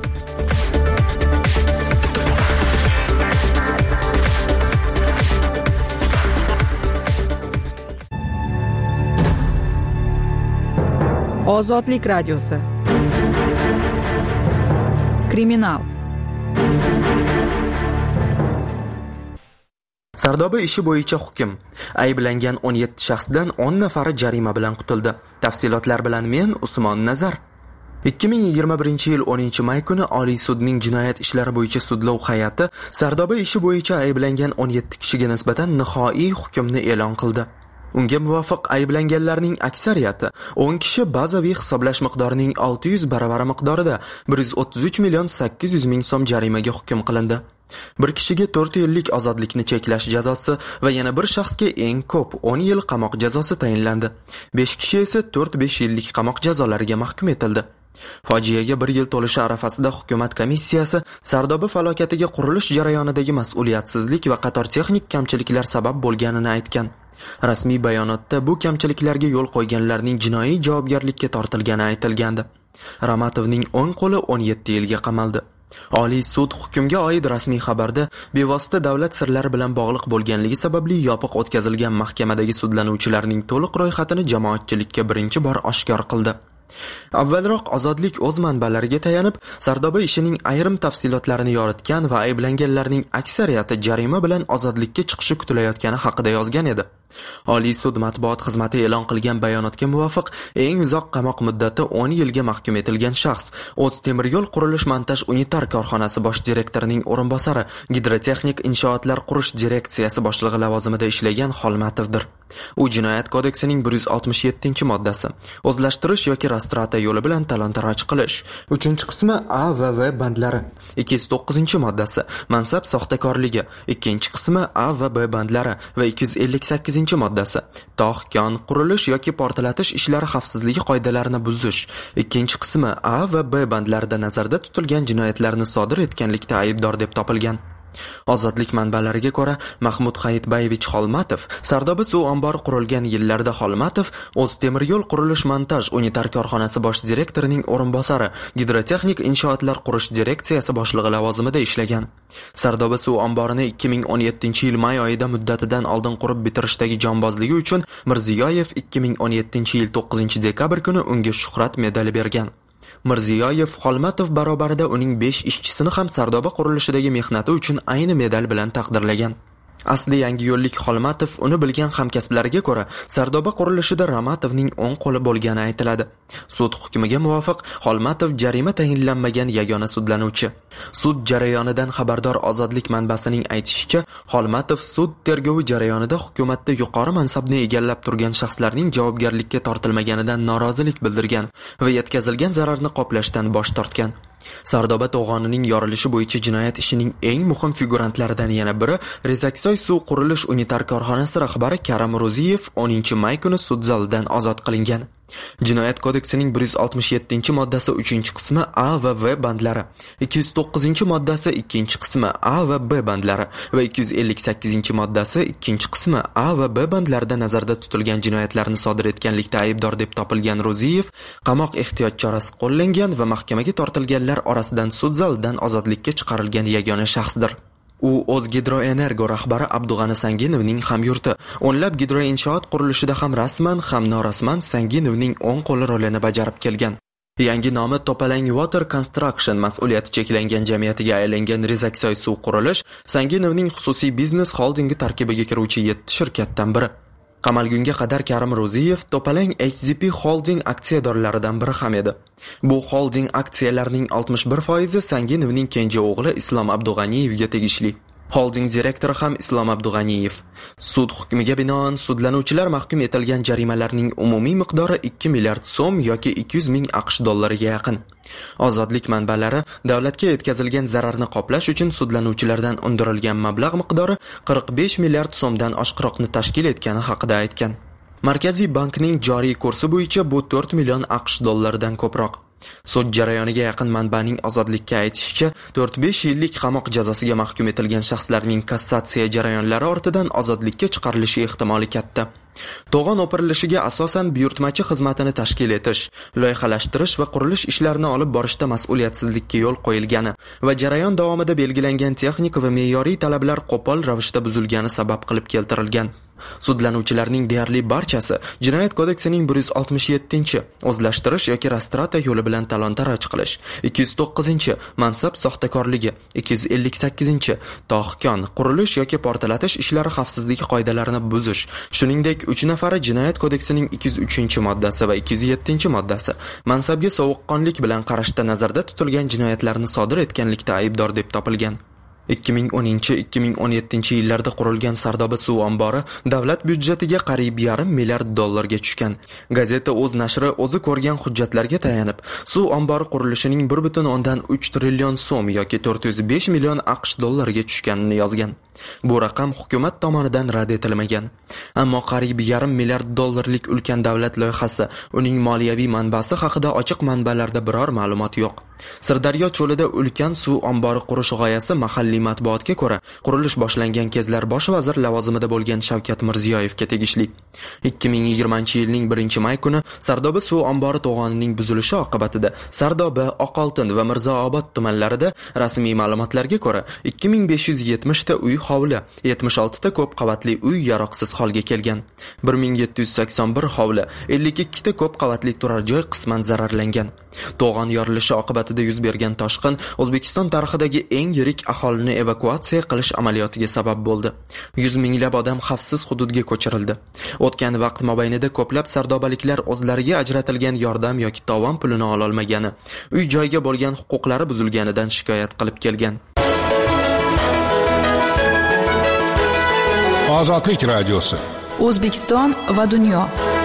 Ozodlik radiosi. Kriminal. Sardoba ishi bo'yicha hukm. Ayblangan o'n yetti shaxsdan o'n nafari jarima bilan qutuldi. Tafsilotlar bilan men Usmon Nazar. ikki ming yigirma birinchi yil o'ninchi may kuni Oliy sudning jinoyat ishlari bo'yicha sudlov hay'ati Sardoba ishi bo'yicha ayblangan o'n yetti kishiga nisbatan nihoi hukmni e'lon qildi. Unga muvofiq ayblanganlarning aksariyati o'n kishi bazaviy hisoblash miqdorining olti yuz baravari miqdorida bir yuz o'ttiz uch million sakkiz yuz ming so'm jarimaga hukm qilindi. Bir kishiga to'rt yillik ozodlikni cheklash jazosi va yana bir shaxsga eng ko'p o'n yil qamoq jazosi tayinlandi. besh kishi esa to'rt besh yillik qamoq jazolariga mahkum etildi. Fojiaga bir yil to'lishi arafasida hukumat komissiyasi Sardoba falokatiga qurilish jarayonidagi mas'uliyatsizlik va qator texnik kamchiliklar sabab bo'lganini aytgan. Rasmiy bayonotda bu kamchiliklarga yo'l qo'yganlarning jinoiy javobgarlikka tortilgani aytilgandi. Ramatovning o'ng qo'li o'n yetti yilga qamaldi. Oliy sud hukmga oid rasmiy xabarda bevosita davlat sirlari bilan bog'liq bo'lganligi sababli yopiq o'tkazilgan mahkamadagi sudlanuvchilarning to'liq ro'yxatini jamoatchilikka birinchi bor oshkor qildi. Avvalroq Ozodlik o'z manbalariga tayanib, Sardoba ishining ayrim tafsilotlarini yoritgan va ayblanganlarning aksariyati jarima bilan ozodlikka chiqishi kutilayotgani haqida yozgan edi. Oliy sud matbuot xizmati e'lon qilgan bayonotga muvofiq, eng uzoq qamoq muddati o'n yilga mahkum etilgan shaxs O'z temir yo'l qurilish montaj unitar korxonasi bosh direktorining o'rinbosari, gidrotexnik inshootlar qurish direksiyasi boshlig'i lavozimida ishlagan Xolmatovdir. U jinoyat kodeksining bir yuz oltmish yettinchi moddasi o'zlashtirish yoki rastrata yo'li bilan talon-taroj qilish, uchinchi qismi A va V bandlari, ikki yuz to'qqizinchi moddasi mansab soxtakorligi, ikkinchi qismi A va B bandlari va ikki yuz ellik sakkizinchi moddasi tog', kon, qurilish yoki portlatish ishlari xavfsizligi qoidalarini buzish, ikkinchi qismi A va B bandlarida nazarda tutilgan jinoyatlarni sodir etganlikda aybdor deb topilgan. Ozodlik manbalariga ko'ra, Mahmud Hayitbayevich Xolmatov Sardoba suv ombori qurilgan yillarda Xolmatov O'z temir yo'l qurilish montaj unitar korxonasi bosh direktorining o'rinbosari, gidrotexnik inshootlar qurish direksiyasi boshlig'i lavozimida ishlagan. Sardoba suv omborini ikki ming o'n yettinchi yil may oyida muddatidan oldin qurib bitirishdagi jonbozligi uchun Mirziyoyev ikki ming o'n yettinchi yil to'qqizinchi dekabr kuni unga shuhrat medali bergan. Mirziyoyev Xolmatov barobarida uning besh ishchisini ham Sardoba qurilishidagi mehnati uchun ayni medal bilan taqdirlagan. Asli yangi yo'llik Xolmatov uni bilgan hamkasblariga ko'ra, Sardoba qurilishida Ramatovning o'ng qo'li bo'lgani aytiladi. Sud hukmiga muvofiq, Xolmatov jarima tayinlanmagan yagona sudlanuvchi. Sud jarayonidan xabardor Ozodlik manbasining aytishicha, Xolmatov sud tergovi jarayonida hukumatda yuqori mansabni egallab turgan shaxslarning javobgarlikka tortilmaganidan norozilik bildirgan va yetkazilgan zararni qoplashdan bosh tortgan. Sardoba to'g'onining yorilishi bo'yicha jinoyat ishining eng muhim figurantlaridan yana biri Rezaksoy suv qurilish unitar korxonasi rahbari Karam Ro'ziyev o'ninchi may kuni sud zalidan ozod qilingan. Jinoyat kodeksining bir yuz oltmish yettinchi moddasi uchinchi qismi A va V bandlari, ikki yuz to'qqizinchi moddasi ikkinchi qismi A va B bandlari va ikki yuz ellik sakkizinchi moddasi ikkinchi qismi A va B bandlarida nazarda tutilgan jinoyatlarni sodir etganlikda aybdor deb topilgan Ro'ziyev qamoq ehtiyot chorasi qo'llangan va mahkamaga tortilganlar orasidan sud zalidan ozodlikka chiqarilgan yagona shaxsdir. U O'zgidroenergo rahbari Abdug'ani Sanginovning hamyurti, o'nlab gidroinshoot qurilishida ham rasman, ham norasman Sanginovning o'ng qo'li rolini bajarib kelgan. Yangi nomi Topalang Water Construction mas'uliyati cheklangan jamiyatiga aylangan Rezaksoy suv qurilish Sanginovning xususiy biznes holdingi tarkibiga kiruvchi yetti shirkatdan biri. Qamalgunga qadar Karim Ro'ziyev Topalang H Z P Holding aksiyadorlaridan biri ham edi. Bu holding aksiyalarining oltmish bir foizi Sanginovning kenja o'g'li Islom Abdug'aniyevga tegishli. Holding direktori ham Islom Abdug'aniyev. Sud hukmiga binoan sudlanuvchilar mahkum etilgan jarimalarning umumiy miqdori ikki milliard so'm yoki ikki yuz ming aqsh dollariga yaqin. Ozodlik manbalari davlatga yetkazilgan zararni qoplash uchun sudlanuvchilardan undirilgan mablag' miqdori qirq besh milliard so'mdan oshiqroqni tashkil etgani haqida aytgan. Markaziy bankning joriy kursi bo'yicha bu to'rt million aqsh dollaridan ko'proq. Sud jarayoniga yaqin manbaning ozodlikka aytishicha, to'rt besh yillik qamoq jazosiga mahkum etilgan shaxslarning kassatsiya jarayonlari ortidan ozodlikka chiqarilishi ehtimoli katta. To'g'on o'pirilishiga asosan buyurtmachi xizmatini tashkil etish, loyihalashtirish va qurilish ishlarini olib borishda mas'uliyatsizlikka yo'l qo'yilgani va jarayon davomida belgilangan texnik va me'yoriy talablar qo'pol ravishda buzilgani sabab qilib keltirilgan. Sudlanuvchilarning deyarli barchasi Jinoyat kodeksining bir yuz oltmish yettinchi o'zlashtirish yoki rastrata yo'li bilan talon-taroj qilish, ikki yuz to'qqizinchi mansab soxtakorligi, ikki yuz ellik sakkizinchi tohkon, qurilish yoki portlatish ishlari xavfsizligi qoidalarini buzish, shuningdek uch nafari Jinoyat kodeksining ikki yuz uchinchi moddasi va ikki yuz yettinchi moddasi mansabga sovuqqonlik bilan qarashda nazarda tutilgan jinoyatlarni sodir etganlikda aybdor deb topilgan. ikki ming o'ninchi - ikki ming o'n yettinchi yillarda qurilgan Sardoba suv ombori davlat byudjetiga qariyb yarim milliard dollarga tushgan. Gazeta o'z nashri o'zi ko'rgan hujjatlarga tayanib, suv ombori qurilishining bir butun o'ndan uch trillion so'm yoki to'rt yuz besh million aqsh dollariga tushganini yozgan. Bu raqam hukumat tomonidan rad etilmagan. Ammo qariyb yarim milliard dollarlik ulkan davlat loyihasi, uning moliyaviy manbasi haqida ochiq manbalarda biror ma'lumot yo'q. Sirdaryo cho'lida ulkan suv ombori qurish g'oyasi mahalliy matbuotga ko'ra, qurilish boshlangan kezlar bosh vazir lavozimida bo'lgan Shavkat Mirziyoyevga tegishli. ikki ming yigirmanchi yilning birinchi may kuni Sardoba suv ombori to'g'onining buzilishi oqibatida Sardoba, Oqoltin va Mirzaobod tumanlarida rasmiy ma'lumotlarga ko'ra ikki ming besh yuz yetmish ta uy hovli, yetmish olti ta ko'p qavatli uy yaroqsiz holga kelgan. bir ming yetti yuz sakson bir hovli, ellik ikki ta ko'p qavatli turar joy qisman zararlangan. To'g'on yorilishi oqibatida yuz bergan toshqin O'zbekiston tarixidagi eng yirik aholini evakuatsiya qilish amaliyotiga sabab bo'ldi. yuz minglab odam xavfsiz hududga ko'chirildi. O'tgan vaqt mobaynida ko'plab sardobaliklar o'zlariga ajratilgan yordam yoki tovon pulini ola olmagani, uy joyga bo'lgan huquqlari buzilganidan shikoyat qilib kelgan. Ozodlik radiosi. O'zbekiston va dunyo.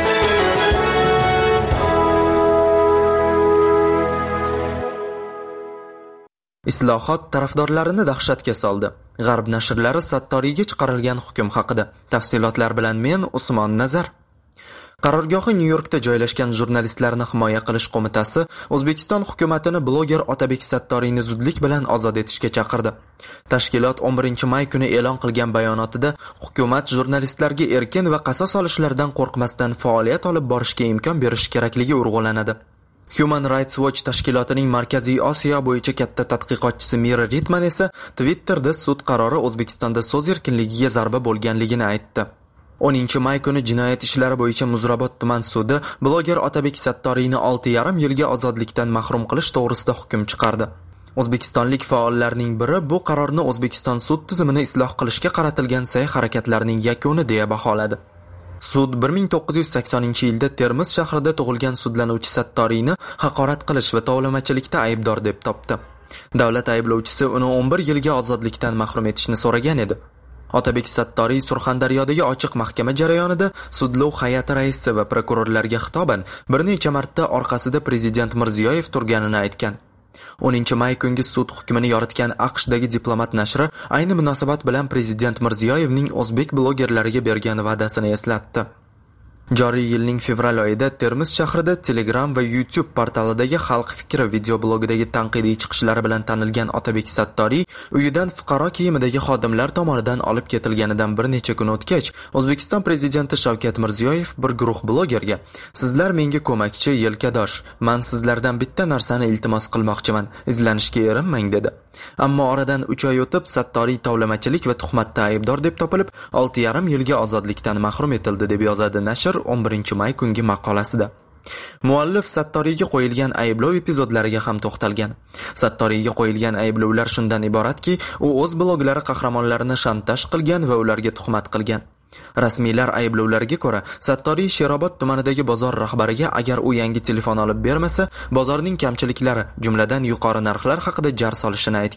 Islohot tarafdorlarini dahshatga soldi. G'arb nashrlari Sattoriyga chiqarilgan hukm haqida. Tafsilotlar bilan men Usmon Nazar. Qarorgohi Nyu-Yorkda joylashgan jurnalistlarni himoya qilish qo'mitasi O'zbekiston hukumatini bloger Otabek Sattoriyni zudlik bilan ozod etishga chaqirdi. Tashkilot o'n birinchi may kuni e'lon qilgan bayonotida hukumat jurnalistlarga erkin va qasos olishlardan qo'rqmasdan faoliyat olib borishga imkon berish kerakligi urg'ulanadi. Human Rights Watch tashkilotining Markaziy Osiyo bo'yicha katta tadqiqotchisi Mira Ritman esa Twitterda sud qarori O'zbekistonda so'z erkinligiga zarba bo'lganligini aytdi. o'ninchi may kuni jinoyat ishlari bo'yicha Muzrabot tuman sudi bloger Otabek Sattoriyni olti yarim yilga ozodlikdan mahrum qilish to'g'risida hukm chiqardi. O'zbekistonlik faollarning biri bu qarorni O'zbekiston sud tizimini isloh qilishga qaratilgan sa'y-harakatlarning yakuni deya baholadi. Sud bir ming to'qqiz yuz saksoninchi yilda Termiz shahrida tug'ilgan sudlanuvchi Sattoriyni haqorat qilish va tovlamachilikda aybdor deb topdi. Davlat ayblovchisi uni o'n bir yilga ozodlikdan mahrum etishni so'ragan edi. Otabek Sattoriy Surxondaryodagi ochiq mahkama jarayonida sudlov hay'ati raisi va prokurorlarga xitoban bir necha marta orqasida prezident Mirziyoyev turganini aytgan. o'ninchi may kungi sud hukmini yoritgan AQShdagi Diplomat nashri ayni munosabat bilan prezident Mirziyoyevning o'zbek blogerlariga bergan va'dasini eslatdi. Joriy yilning fevral oyida Termiz shahrida Telegram va YouTube portalidagi Xalq fikri videoblogidagi tanqidiy chiqishlari bilan tanilgan Otabek Sattoriy uyidan fuqaro kiyimidagi xodimlar tomonidan olib ketilganidan bir necha kun o'tgach, O'zbekiston prezidenti Shavkat Mirziyoyev bir guruh blogerga "Sizlar menga ko'makchi, yelkadosh. Men sizlardan bitta narsani iltimos qilmoqchiman. Izlanishga erinmang" dedi. Ammo oradan uch oy o'tib Sattoriy tovlamachilik va tuhmatda aybdor deb topilib, olti yarim yilga ozodlikdan mahrum etildi deb yozadi nashr o'n birinchi may kungi maqolasida. Muallif Sattoriyga qo'yilgan ayblov epizodlariga ham to'xtalgan. Sattoriyga qo'yilgan ayblovlar shundan iboratki, u o'z bloglari qahramonlarini shantaj qilgan va ularga tuhmat qilgan. Rasmiylar ayblovlariga ko'ra, Sattoriy Sherobod tumanidagi bozor rahbariga agar u yangi telefon olib bermasa, bozorning kamchiliklari, jumladan yuqori narxlar haqida jar solishini aytgan.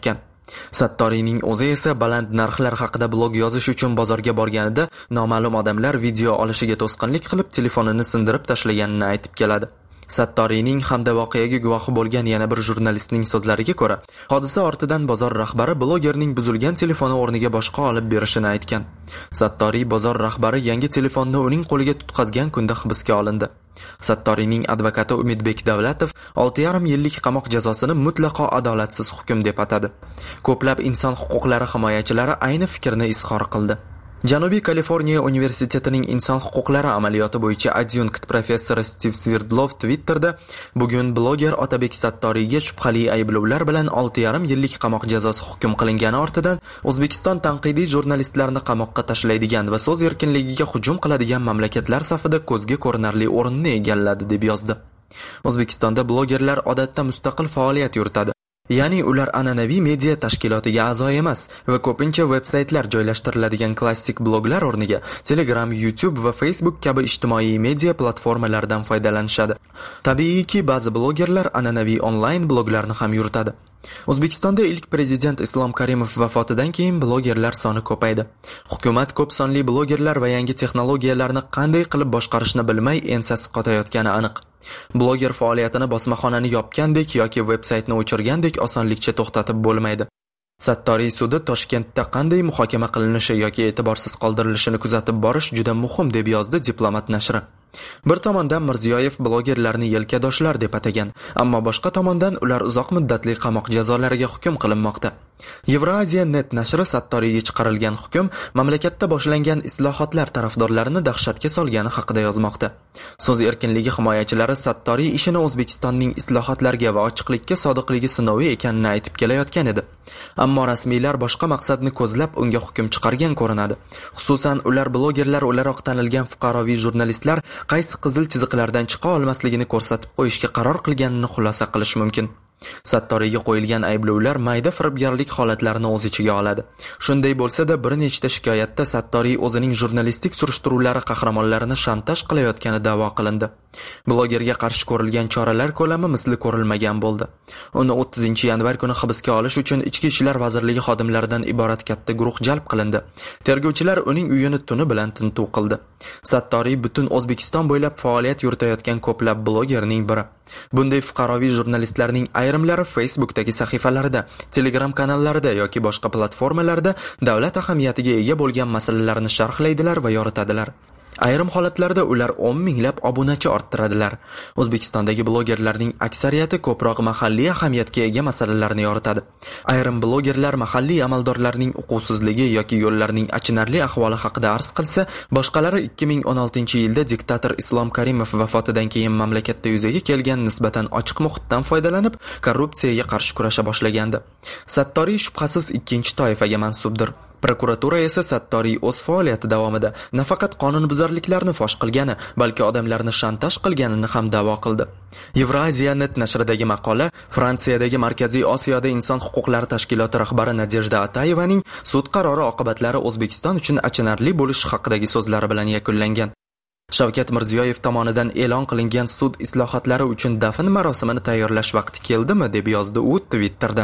Sattoriyning o'zi esa baland narxlar haqida blog yozish uchun bozorga borganida noma'lum odamlar video olishiga to'sqinlik qilib telefonini sindirib tashlaganini aytib keladi. Sattoriyning hamda voqeaga guvohi bo'lgan yana bir jurnalistning so'zlariga ko'ra, hodisa ortidan bozor rahbari blogerning buzilgan telefoni o'rniga boshqa olib berishini aytgan. Sattoriy bozor rahbari yangi telefonni uning qo'liga tutqazgan kunda hibsga olindi. Sattoriyning advokati Umidbek Davlatov olti yarim yillik qamoq jazosini mutlaqo adolatsiz hukm deb atadi. Ko'plab inson huquqlari himoyachilari ayni fikrni izhor qildi. Janubiy Kaliforniya universitetining inson huquqlari amaliyoti bo'yicha adyunkt professori Stiv Svirdlov Twitterda bugun bloger Otabek Sattoriyga shubhali ayblovlar bilan olti yarim yillik qamoq jazosi hukm qilingani ortidan O'zbekiston tanqidiy jurnalistlarni qamoqqa tashlaydigan va so'z erkinligiga hujum qiladigan mamlakatlar safida ko'zga ko'rinarli o'rinni egalladi deb yozdi. O'zbekistonda blogerlar odatda mustaqil faoliyat yuritadi. Ya'ni ular an'anaviy media tashkilotiga a'zo emas va ko'pincha veb-saytlar joylashtiriladigan klassik bloglar o'rniga Telegram, YouTube va Facebook kabi ijtimoiy media platformalaridan foydalanishadi. Tabiiyki, ba'zi blogerlar an'anaviy onlayn bloglarni ham yuritadi. O'zbekistonda ilk prezident Islom Karimov vafotidan keyin blogerlar soni ko'paydi. Hukumat ko'p sonli blogerlar va yangi texnologiyalarni qanday qilib boshqarishni bilmay ensasi qotayotgani aniq. Bloger faoliyatini bosmaxonani yopgandek yoki veb-saytni o'chirgandek osonlikcha to'xtatib bo'lmaydi. Sattoriy sudi Toshkentda qanday muhokama qilinishi yoki e'tiborsiz qoldirilishini kuzatib borish juda muhim deb yozdi Diplomat nashri. Bir tomondan Mirziyoyev blogerlarni yelkadoshlar deb atagan, ammo boshqa tomondan ular uzoq muddatli qamoq jazolariga hukm qilinmoqda. Eurasia net nashri Sattoriyga chiqarilgan hukm mamlakatda boshlangan islohotlar tarafdorlarini dahshatga solgani haqida yozmoqda. So'z erkinligi himoyachilari Sattoriy ishini O'zbekistonning islohotlarga va ochiqlikka sodiqligi sinovi ekanini aytib kelayotgan edi. Ammo rasmiylar boshqa maqsadni ko'zlab unga hukm chiqargan ko'rinadi. Xususan, ular blogerlar o'laroq tanilgan fuqaroviy jurnalistlar qaysi qizil chiziqlardan chiqa olmasligini ko'rsatib qo'yishga qaror qilganini xulosa qilish mumkin. Sattoriyga qo'yilgan ayblovlar mayda firibgarlik holatlarini o'z ichiga oladi. Shunday bo'lsa-da, bir nechta shikoyatda Sattoriy o'zining jurnalistik surishtiruvlari qahramonlarini shantaj qilayotgani da'vo qilindi. Blogerga qarshi ko'rilgan choralar ko'lami misli ko'rilmagan bo'ldi. Uni o'ttizinchi yanvar kuni hibsga olish uchun Ichki ishlar vazirligi xodimlaridan iborat katta guruh jalb qilindi. Tergovchilar uning uyini tuni bilan tintuv qildi. Sattoriy butun O'zbekiston bo'ylab faoliyat yuritayotgan ko'plab blogerning biri. Bunday fuqaroviy jurnalistlarning ayrimlari Facebookdagi sahifalarida, Telegram kanallarida yoki boshqa platformalarda davlat ahamiyatiga ega bo'lgan masalalarni sharhlaydilar va yoritadilar. Ayrim holatlarda ular o'n minglab obunachi orttiradilar. O'zbekistondagi blogerlarning aksariyati ko'proq mahalliy ahamiyatga ega masalalarni yoritadi. Ayrim blogerlar mahalliy amaldorlarning uquvsizligi yoki yo'llarning achinarli ahvoli haqida arz qilsa, boshqalari ikki ming o'n oltinchi yilda diktator Islom Karimov vafotidan keyin mamlakatda yuzaga kelgan nisbatan ochiq muhitdan foydalanib, korrupsiyaga qarshi kurasha boshlagandi. Sattoriy shubhasiz ikkinchi toifaga mansubdir. Prokuratura esa Sattoriy o'z faoliyati davomida nafaqat qonunbuzarliklarni fosh qilgani, balki odamlarni shantaj qilganini ham da'vo qildi. Eurasia net nashridagi maqola Fransiyadagi Markaziy Osiyoda inson huquqlari tashkiloti rahbari Nadejda Atayevaning sud qarori oqibatlari O'zbekiston uchun achinarli bo'lishi haqidagi so'zlari bilan yakunlangan. Shavkat Mirziyoyev tomonidan e'lon qilingan sud islohotlari uchun dafn marosimini tayyorlash vaqti keldimi deb yozdi u Twitterda.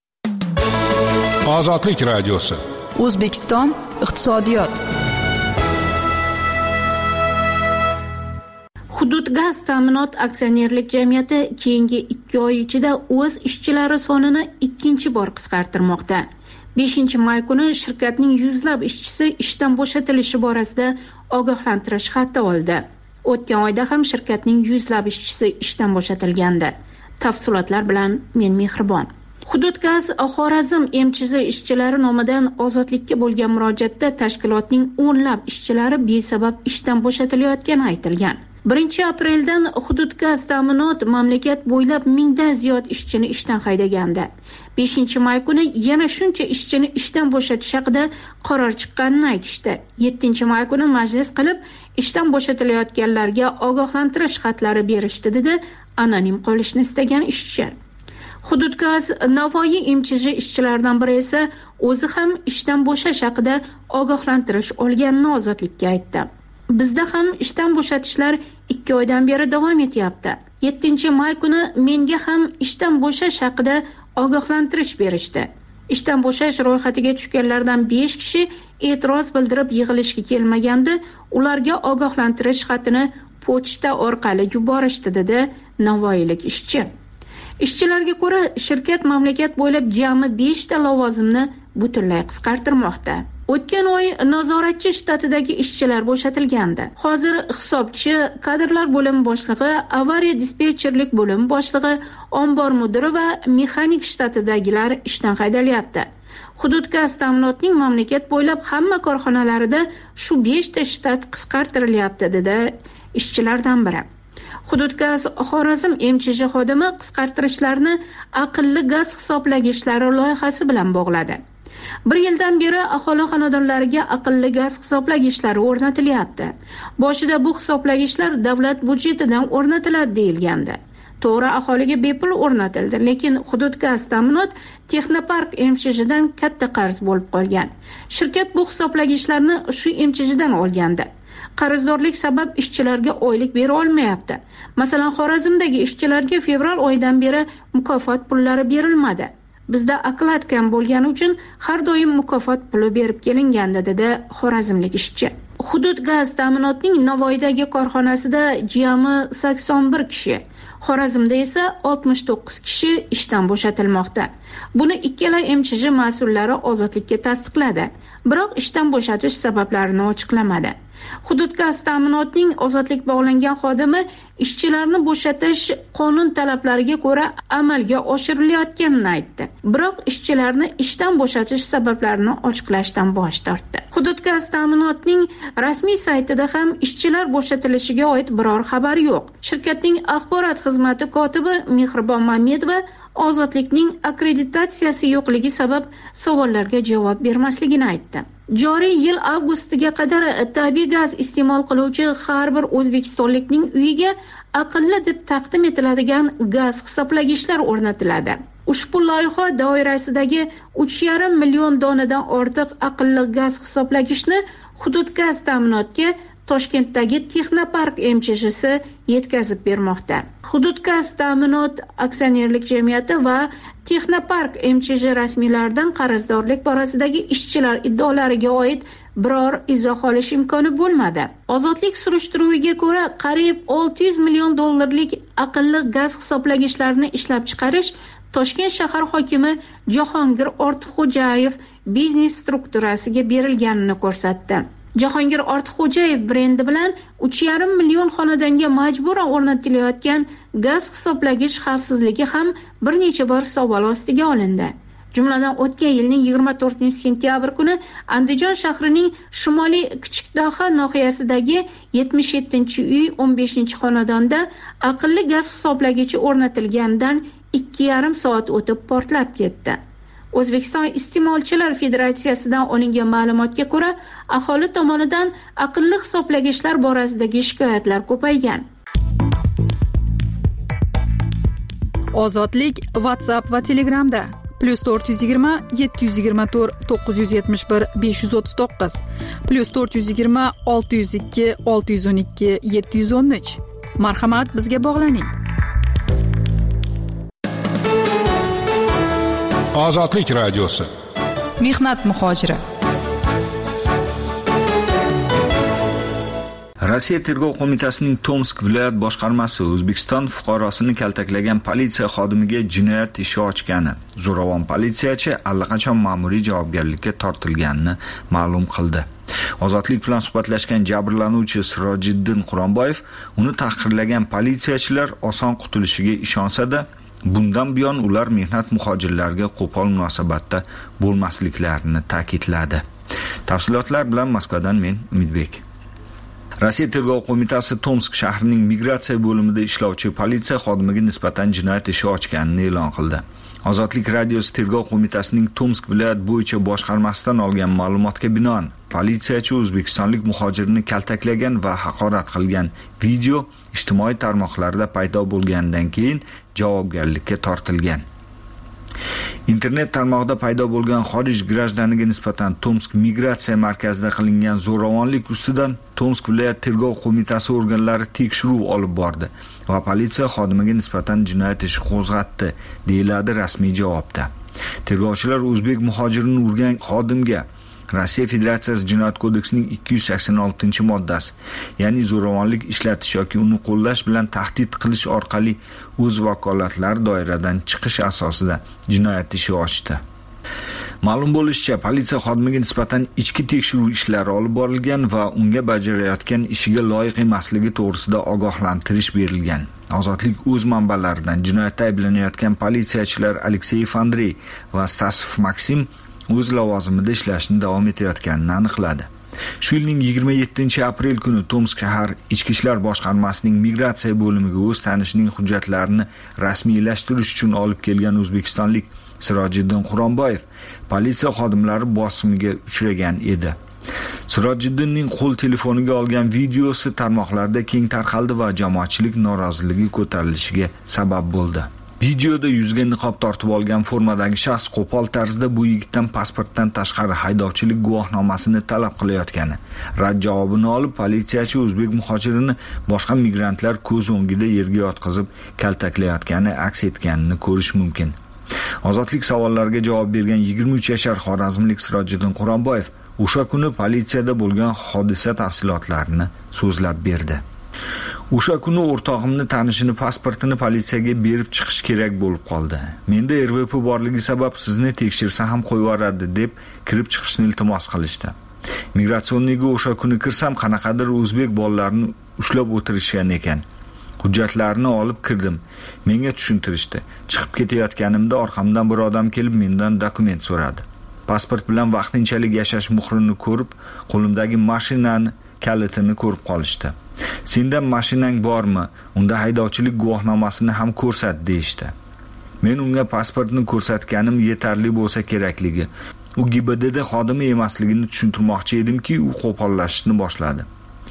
Ozodlik radiosi. O'zbekiston iqtisodiyot. Hudud gaz ta'minot aksionerlik jamiyati keyingi ikki oy ichida o'z ishchilari sonini ikkinchi bor qisqartirmoqda. beshinchi may kuni shirkatning yuzlab ishchisi ishdan bo'shatilishi borasida ogohlantirish xati oldi. O'tgan oyda ham shirkatning yuzlab ishchisi ishdan bo'shatilgandi. Tafsilotlar bilan men Mehribon. Hudud gaz Xorazm M C Z ishchilari nomidan ozodlikka bo'lgan murojaatda tashkilotning o'nlab ishchilari besabab ishdan bo'shatilayotgani aytilgan. birinchi apreldan hudud gaz ta'minot mamlakat bo'ylab mingdan ziyod ishchini ishdan haydagandi. beshinchi may kuni yana shuncha ishchini ishdan bo'shatish haqida qaror chiqqanini aytishdi. yettinchi may kuni majlis qilib ishdan bo'shatilayotganlarga ogohlantirish xatlari berishdi dedi anonim qolishni istagan ishchi. Hudud gaz Navoiy M C Z ishchilaridan biri esa o'zi ham ishdan bo'shash haqida ogohlantirish olganini ozodlikka aytdi. Bizda ham ishdan bo'shatishlar ikki oydan beri davom etyapti. yettinchi may kuni menga ham ishdan bo'shash haqida ogohlantirish berishdi. Ishdan bo'shash ro'yxatiga tushganlardan besh kishi e'tiroz bildirib yig'ilishga kelmaganda ularga ogohlantirish xatini pochta orqali yuborishdi, dedi navoiylik ishchi. Ishchilarga ko'ra, shirkat mamlakat bo'ylab jami besh ta lavozimni butunlay qisqartirmoqda. O'tgan oy nazoratchi shtatidagi ishchilar bo'shatilgandi. Hozir hisobchi, kadrlar bo'limi boshlig'i, avariya dispetcherlik bo'limi boshlig'i, ombor mudiri va mexanik shtatidagilar ishdan haydalyapti. Hududgaz ta'minotning mamlakat bo'ylab hamma korxonalarida shu besh ta shtat qisqartirilyapti, dedi ishchilardan biri. Hududgaz Xorazm M C H xodimi qisqartirishlarni aqlli gaz hisoblagichlari loyihasi bilan bog'ladi. Bir yildan beri aholi xonadonlariga aqlli gaz hisoblagichlari o'rnatilyapti. Boshida bu hisoblagichlar davlat budjetidan o'rnatiladi deyilgandi. To'g'ri, aholiga bepul o'rnatildi, lekin Hududgaz ta'minot Texnopark M C H dan katta qarz bo'lib qolgan. Shirkat bu hisoblagichlarni shu M C H dan olgandi. Qarzdorlik sabab ishchilarga oylik bera olmayapti. Masalan, Xorazmdagi ishchilarga fevral oyidan beri mukofot pullari berilmadi. Bizda oklad kam bo'lgani uchun har doim mukofot puli berib kelingandi, dedi xorazmlik ishchi. Hududgaz ta'minotning Navoiydagi korxonasida jami sakson bir kishi, Xorazmda esa oltmish to'qqiz kishi ishdan bo'shatilmoqda. Buni ikkala M C H mas'ullari ozodlikka tasdiqladi, biroq ishdan bo'shatish sabablarini ochiqlamadi. Hududgaz ta'minotning ozodlik bog'langan xodimi ishchilarni bo'shatish qonun talablariga ko'ra amalga oshirilayotganini aytdi. Biroq ishchilarni ishdan bo'shatish sabablarini ochiqlashdan bosh tortdi. Hududgaz ta'minotning rasmiy saytida ham ishchilar bo'shatilishiga oid biror xabar yo'q. Shirkatning axborot xizmati kotibi Mehribon Mamedova ozodlikning akkreditatsiyasi yo'qligi sabab savollarga javob bermasligini aytdi. Joriy yil avgustiga qadar tabiiy gaz iste'mol qiluvchi har bir o'zbekistonlikning uyiga aqlli deb taqdim etiladigan gaz hisoblagichlar o'rnatiladi. Ushbu loyiha doirasidagi uch yarim million donadan ortiq aqlli gaz hisoblagichni Hududgaz ta'minotga Toshkentdagi Texnopark M C H si yetkazib bermoqda. Hududgaz ta'minot aksionerlik jamiyati va Texnopark M C H rasmiylaridan qarzdorlik borasidagi ishchilar iddaolariga oid biror izoh olish imkoni bo'lmadi. Ozodlik surishtiruviga ko'ra, qariyb olti yuz million dollarlik aqlli gaz hisoblagichlarini ishlab chiqarish Toshkent shahar hokimi Jahongir Ortiqxo'jayev biznes strukturasiga berilganini ko'rsatdi. Jahongir Ortiqxo'jayev brendi bilan uch yarim million xonadonga majburan o'rnatilayotgan gaz hisoblagich xavfsizligi ham bir necha bor savol ostiga olindi. Jumladan o'tgan yilning yigirma to'rtinchi sentyabr kuni Andijon shahrining shimoliy Kichikdaha nohiyasidagi yetmish yettinchi uy o'n beshinchi xonadonda aqlli gaz hisoblagichi o'rnatilganidan ikki yarim soat o'tib portlab ketdi. O'zbekiston Iste'molchilar Federatsiyasidan olingan ma'lumotga ko'ra, aholi tomonidan aqlli hisoblagichlar borasidagi shikoyatlar ko'paygan. Ozodlik WhatsApp va Telegramda plus to'rt yuz yigirma yetti yuz yigirma to'rt to'qqiz yuz yetmish bir besh yuz o'ttiz to'qqiz plus to'rt yuz yigirma olti yuz ikki olti yuz o'n ikki yetti yuz o'n uch. Marhamat, bizga bog'laning. Ozodlik radiosi. Mehnat muhojiri. Rossiya tergov qo'mitasining Tomsk viloyat boshqarmasi O'zbekiston fuqarosini kaltaklagan politsiya xodimiga jinoyat ishi ochgani, zo'ravon politsiyachi allaqachon ma'muriy javobgarlikka tortilganini ma'lum qildi. Ozodlik bilan suhbatlashgan jabrlanuvchi Sirojiddin Quronboyev uni tahqirlagan politsiyachilar oson qutulishiga ishonsa-da, bundan buyon ular mehnat muhojirlariga qo'pol munosabatda bo'lmasliklarini ta'kidladi. Tafsilotlar bilan Moskvadan men Umidbek. Rossiya tergov qo'mitasi Tomsk shahrining migratsiya bo'limida ishlovchi politsiya xodimiga nisbatan jinoyat ishi ochganini e'lon qildi. Ozodlik radiosi tergov qo'mitasining Tomsk viloyat bo'yicha boshqarmasidan olgan ma'lumotga binoan, politsiyachi o'zbekistonlik muhojirni kaltaklagan va haqorat qilgan video ijtimoiy tarmoqlarda paydo bo'lganidan keyin javobgarlikka tortilgan. Internet tarmog'ida paydo bo'lgan xorij grajdaniga nisbatan Tomsk migratsiya markazida qilingan zo'ravonlik ustidan Tomsk viloyat tergov qo'mitasi organlari tekshiruv olib bordi va politsiya xodimiga nisbatan jinoyat ishi qo'zg'atdi, deyiladi rasmiy javobda. Tergovchilar o'zbek muhojirini urgan xodimga Rossiya Federatsiyasi Jinoyat kodeksining ikki yuz sakson oltinchi moddasi, ya'ni zo'ravonlik ishlatish yoki uni qo'llash bilan tahdid qilish orqali o'z vakolatlari doirasidan chiqish asosida jinoyat ishi ochdi. Ma'lum bo'lishicha, politsiya xodimiga nisbatan ichki tekshiruv ishlari olib borilgan va unga bajarayotgan ishiga loyiq emasligi to'g'risida ogohlantirish berilgan. Ozodlik o'z manbalaridan jinoyatda ayblanayotgan politsiyachilar Alekseyev Andrey va Stasov Maksim o'z lavozimida ishlashni davom etayotganini aniqladi. Shu yilning yigirma yettinchi aprel kuni Tomsk shahar Ichki ishlar boshqarmasining migratsiya bo'limiga o'z tanishining hujjatlarini rasmiylashtirish uchun olib kelgan o'zbekistonlik Sirojiddin Quronboyev politsiya xodimlari bosimiga uchragan edi. Sirojiddinning qo'l telefoniga olgan videosi tarmoqlarda keng tarqaldi va jamoatchilik noroziligi ko'tarilishiga sabab bo'ldi. Videoda yuzga niqob tortib olgan formadagi shaxs qo'pol tarzda bu yigitdan pasportdan tashqari haydovchilik guvohnomasini talab qilayotgani, rad javobini olib politsiyachi o'zbek muhojirini boshqa migrantlar ko'z o'ngida yerga yotqizib kaltaklayotgani aks etganini ko'rish mumkin. Ozodlik savollariga javob bergan yigirma uch yashar xorazmlik Sirojiddin Quronboyev o'sha kuni politsiyada bo'lgan hodisa tafsilotlarini so'zlab berdi. O'sha kuni o'rtog'imni tanishini pasportini politsiyaga berib chiqish kerak bo'lib qoldi. Menda R V P borligi sabab sizni tekshirsa ham qo'yvoradi deb kirib chiqishni iltimos qilishdi. Migratsionniga o'sha kuni kirsam qanaqadir o'zbek bolalarini ushlab o'tirishgan ekan. Hujjatlarini olib kirdim. Menga tushuntirishdi. Chiqib ketayotganimda orqamdan bir odam kelib mendan dokument so'radi. Pasport bilan vaqtinchalik yashash muhrini ko'rib, qo'limdagi mashinani kalitini ko'rib qolishdi. Sendan mashinang bormi? Unda haydovchilik guvohnomasini ham ko'rsat deyishdi. Men unga pasportni ko'rsatganim yetarli bo'lsa kerakligi, u G B D xodimi emasligini tushuntirmoqchi edimki, u qo'pollashishni boshladi.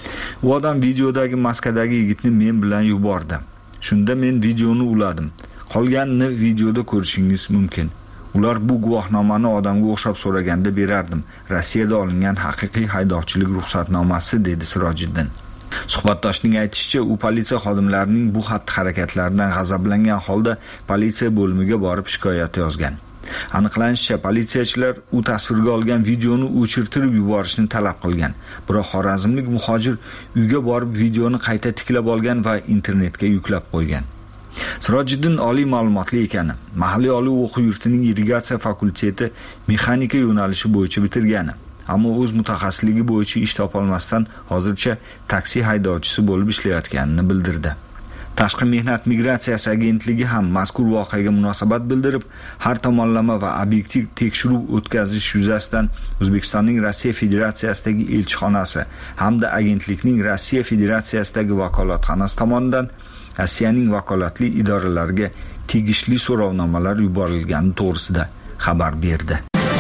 U odam videodagi maskadagi yigitni men bilan yubordi. Shunda men videoni uladim. Qolganini videoda ko'rishingiz mumkin. Ular bu guvohnomani odamga o'xshab so'raganda berardim. Rossiyada olingan haqiqiy haydovchilik ruxsatnomasi, dedi Sirojiddin. Suhbatdoshning aytishicha, u politsiya xodimlarining bu xatti-harakatlaridan g'azablangan holda politsiya bo'limiga borib shikoyat yozgan. Aniqlanishicha, politsiyachilar u tasvirga olgan videoni o'chirtirib yuborishni talab qilgan. Biroq xorazmlik muhojir uyga borib videoni qayta tiklab olgan va internetga yuklab qo'ygan. Sirojiddin oliy ma'lumotli ekani, mahalliy oliy o'quv yurtining irrigatsiya fakulteti mexanika yo'nalishi bo'yicha bitirgani. Ammo o'z mutaxassisligi bo'yicha ish topolmasdan hozircha taksi haydovchisi bo'lib ishlayotganini bildirdi. Tashqi mehnat migratsiyasi agentligi ham mazkur voqeaga munosabat bildirib, har tomonlama va obyektiv tekshiruv o'tkazish yuzasidan O'zbekistonning Rossiya Federatsiyasidagi elchixonasi hamda agentlikning Rossiya Federatsiyasidagi vakolatxonasi tomonidan Rossiyaning vakolatli idoralariga tegishli so'rovnomalar yuborilgani to'g'risida xabar berdi.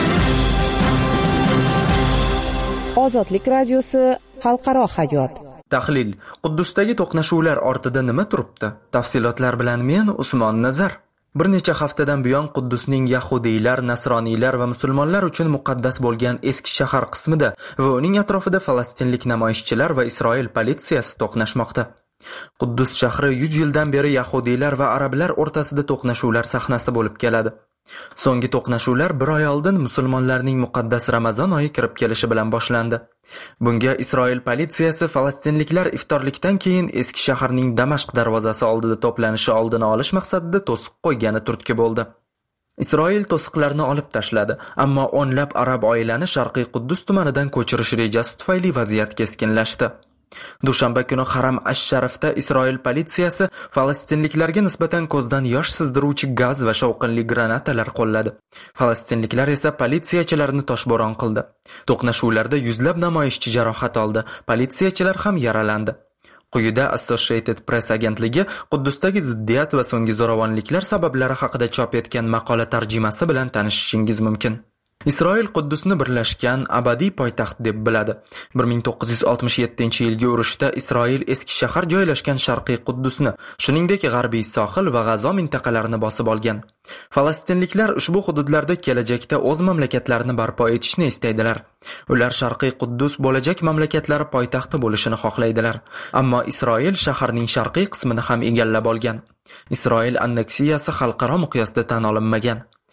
Ozodlik radiosi xalqaro hayot. Tahlil: Quddusdagi to'qnashuvlar ortida nima turibdi? Tafsilotlar bilan men Usmon Nazar. Bir necha haftadan buyon Quddusning yahudiylar, nasroniylar va musulmonlar uchun muqaddas bo'lgan eski shahar qismida va uning atrofida falastinlik namoyishchilar va Isroil politsiyasi to'qnashmoqda. Quddus shahri yuz yildan beri yahudiylar va arablar o'rtasida to'qnashuvlar sahnasi bo'lib keladi. So'nggi to'qnashuvlar bir oy oldin musulmonlarning muqaddas Ramazon oyi kirib kelishi bilan boshlandi. Bunga Isroil politsiyasi falastinliklar iftorlikdan keyin eski shaharning Damashq darvozasi oldida to'planishi oldini olish maqsadida to'siq qo'ygani turtki bo'ldi. Isroil to'siqlarni olib tashladi, ammo o'nlab arab oilani Sharqiy Quddus tumanidan ko'chirish rejasi tufayli vaziyat keskinlashdi. Dushanba kuni Haram ash-Sharifda Isroil politsiyasi falastinliklarga nisbatan ko'zdan yosh sizdiruvchi gaz va shovqinli granatalar qo'lladi. Falastinliklar esa politsiyachilarni toshbo'ron qildi. To'qnashuvlarda yuzlab namoyishchi jarohat oldi, politsiyachilar ham yaralandi. Quyida Associated Press agentligi Quddusdagi ziddiyat va so'nggi zo'ravonliklar sabablari haqida chop etgan maqola tarjimasi bilan tanishishingiz mumkin. Isroil Quddusni birlashgan abadiy poytaxt deb biladi. bir ming to'qqiz yuz oltmish yettinchi yilgi urushda Isroil eski shahar joylashgan Sharqiy Quddusni, shuningdek G'arbiy sohil va G'azo mintaqalarini bosib olgan. Falastinliklar ushbu hududlarda kelajakda o'z mamlakatlarini barpo etishni istaydilar. Ular Sharqiy Quddus bo'lajak mamlakatlari poytaxti bo'lishini xohlaydilar. Ammo Isroil shaharning sharqiy qismini ham egallab olgan. Isroil anneksiyasi xalqaro miqyosda tan olinmagan.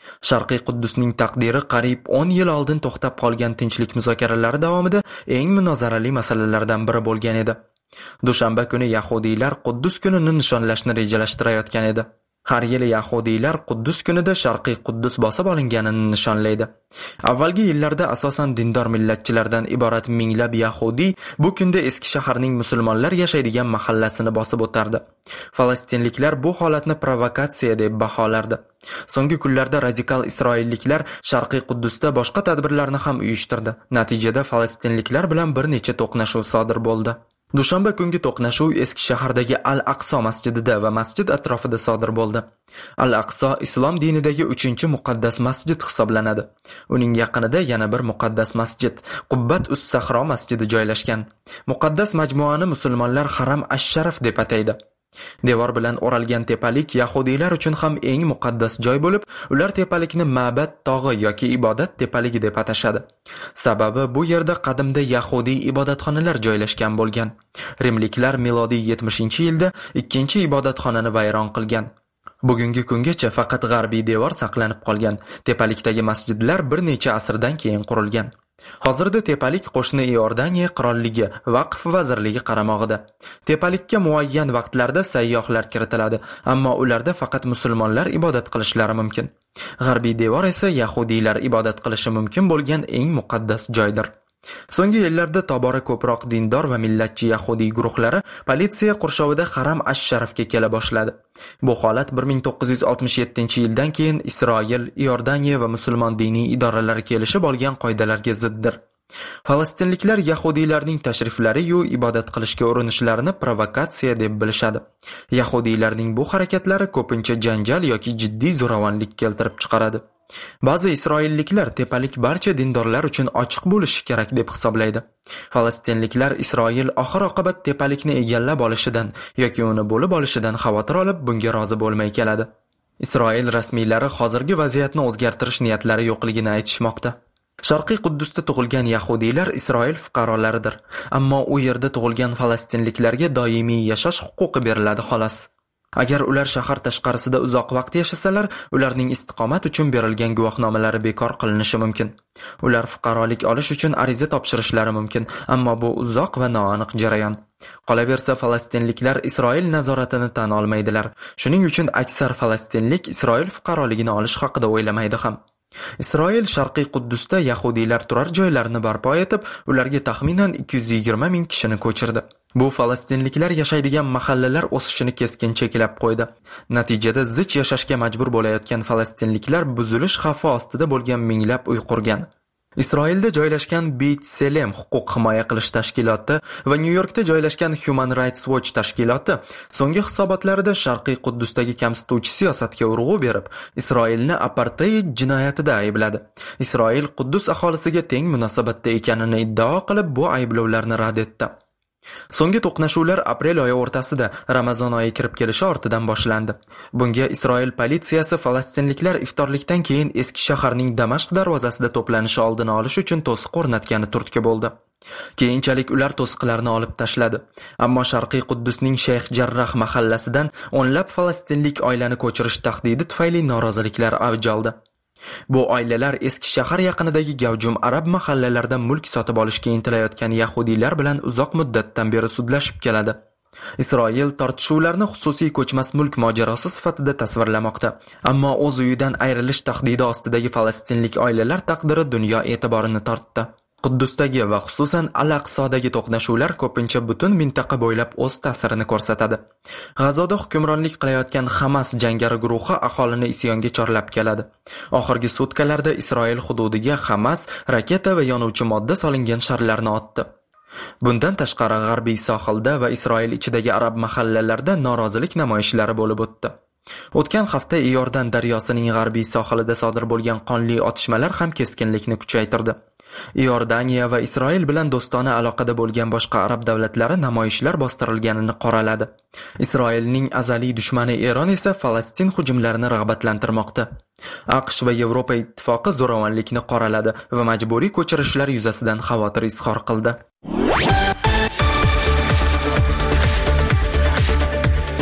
Sharqiy Quddusning taqdiri qariyb o'n yil oldin to'xtab qolgan tinchlik muzokaralari davomida eng munozarali masalalardan biri bo'lgan edi. Dushanba kuni yahudiylar Quddus kunini nishonlashni rejalashtirayotgan edi. Har yili yahudiylar Quddus kunida Sharqiy Quddus bosib olinganini nishonlaydi. Avvalgi yillarda asosan dindor millatchilardan iborat minglab yahudiy bu kunda eski shaharning musulmonlar yashaydigan mahallasini bosib o'tardi. Falastinliklar bu holatni provokatsiya deb baholardi. So'nggi kunlarda radikal isroilliklar Sharqiy Quddusda boshqa tadbirlarni ham uyushtirdi. Natijada falastinliklar bilan bir necha to'qnashuv sodir bo'ldi. Dushanba kungi to'qnashuv eski shahardagi Al-Aqso masjidida va masjid atrofida sodir bo'ldi. Al-Aqso islom dinidagi uchinchi muqaddas masjid hisoblanadi. Uning yaqinida yana bir muqaddas masjid, Qubbat us-Sahro masjidi joylashgan. Muqaddas majmuani musulmonlar Haram ash-Sharaf deb ataydi. Devor bilan o'ralgan tepalik yahudiylar uchun ham eng muqaddas joy bo'lib, ular tepalikni ma'bad tog'i yoki ibodat tepaligi deb atashadi. Sababi bu yerda qadimda yahudiy ibodatxonalar joylashgan bo'lgan. Rimliklar milodiy yetmishinchi yilda ikkinchi ibodatxonani vayron qilgan. Bugungi kungacha faqat g'arbiy devor saqlanib qolgan. Tepalikdagi masjidlar bir necha asrdan keyin qurilgan. Hozirda tepalik qo'shni Iordaniya qirolligi vaqf vazirligi qaramog'ida. Tepalikka muayyan vaqtlarda sayyohlar kiritiladi, ammo ularda faqat musulmonlar ibodat qilishlari mumkin. G'arbiy devor esa yahudiylar ibodat qilishi mumkin bo'lgan eng muqaddas joydir. So'nggi yillarda tobora ko'proq dindor va millatchi yahudiy guruhlari politsiya qurshovida Haram ash-Sharafga kela boshladi. Bu holat bir ming to'qqiz yuz oltmish yettinchi yildan keyin Isroil, Iordaniya va musulmon diniy idoralari kelishib olgan qoidalarga ziddir. Falastinliklar yahudiylarning tashriflari yu ibodat qilishga urinishlarini provokatsiya deb bilishadi. Yahudiylarning bu harakatlari ko'pincha janjal yoki jiddiy zo'ravonlik keltirib chiqaradi. Ba'zi isroilliklar tepalik barcha dindorlar uchun ochiq bo'lishi kerak deb hisoblaydi. Falastinliklar Isroil oxir-oqibat tepalikni egallab olishidan yoki uni bo'lib olishidan xavotir olib, bunga rozi bo'lmay keladi. Isroil rasmiylari hozirgi vaziyatni o'zgartirish niyatlari yo'qligini aytishmoqda. Sharqiy Quddusda tug'ilgan yahudiylar Isroil fuqarolaridir, ammo u yerda tug'ilgan falastinliklarga doimiy yashash huquqi beriladi xolos. Agar ular shahar tashqarisida uzoq vaqt yashasalar, ularning istiqomat uchun berilgan guvohnomalari bekor qilinishi mumkin. Ular fuqarolik olish uchun ariza topshirishlari mumkin, ammo bu uzoq va noaniq jarayon. Qolaversa, falastinliklar Isroil nazoratini tan olmaydilar. Shuning uchun aksar falastinlik Isroil fuqaroligini olish haqida o'ylamaydi ham. Isroil Sharqiy Quddusda yahudiylar turar joylarini barpo etib, ularga taxminan ikki yuz yigirma ming kishini ko'chirdi. Bu falastinliklar yashaydigan mahallalar o'sishini keskin cheklab qo'ydi. Natijada zich yashashga majbur bo'layotgan falastinliklar buzilish xavfi ostida bo'lgan minglab uy qurgan. Isroilda joylashgan Beit Selem huquq himoya qilish tashkiloti va New Yorkda joylashgan Human Rights Watch tashkiloti so'nggi hisobotlarida Sharqiy Quddusdagi kamsituvchi siyosatga urg'u berib, Isroilni apartheid jinoyatida aybladi. Isroil Quddus aholisiga teng munosabatda ekanini iddao qilib, bu ayblovlarni rad etdi. So'nggi to'qnashuvlar aprel oyi o'rtasida Ramazon oyi kirib kelishi ortidan boshlandi. Bunga Isroil politsiyasi falastinliklar iftorlikdan keyin eski shaharning Damashq darvozasida to'planishi oldini olish uchun to'siq o'rnatgani turtki bo'ldi. Keyinchalik ular to'siqlarni olib tashladi. Ammo Sharqiy Quddusning Shayx Jarrah mahallasidan o'nlab falastinlik oilani ko'chirish tahdidi tufayli noroziliklar avj oldi. Bu oilalar eski shahar yaqinidagi gavjum arab mahallalarida mulk sotib olishga intilayotgan yahudiylar bilan uzoq muddatdan beri sudlashib keladi. Isroil tortishuvlarni xususiy ko'chmas mulk mojarosi sifatida tasvirlamoqda. Ammo o'z uyidan ayrilish tahdidi ostidagi falastinlik oilalar taqdiri dunyo e'tiborini tortdi. Quddusdagi va xususan Al-Aqsodagi to'qnashuvlar ko'pincha butun mintaqa bo'ylab o'z ta'sirini ko'rsatadi. G'azoda hukmronlik qilayotgan Hamas jangari guruhi aholini isyonga chorlab keladi. Oxirgi sutkalarda Isroil hududiga Hamas raketa va yonuvchi modda solingan sharlarni otdi. Bundan tashqari g'arbiy sohilda va Isroil ichidagi arab mahallalarida norozilik namoyishlari bo'lib o'tdi. O'tgan hafta Iordan daryosining g'arbiy sohilida sodir bo'lgan qonli otishmalar ham keskinlikni kuchaytirdi. Iordaniya va Isroil bilan do'stona aloqada bo'lgan boshqa arab davlatlari namoyishlar bostirilganini qoraladi. Isroilning azaliy dushmani Eron esa Falastin hujumlarini rag'batlantirmoqda. AQSh va Yevropa ittifoqi zo'ravonlikni qoraladi va majburiy ko'chirishlar yuzasidan xavotir izhor qildi.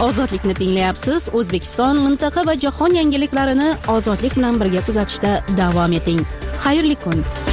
Ozodlikni tinglayapsiz. O'zbekiston, mintaqa va jahon yangiliklarini ozodlik bilan birga kuzatishda davom eting. Xayrli kun.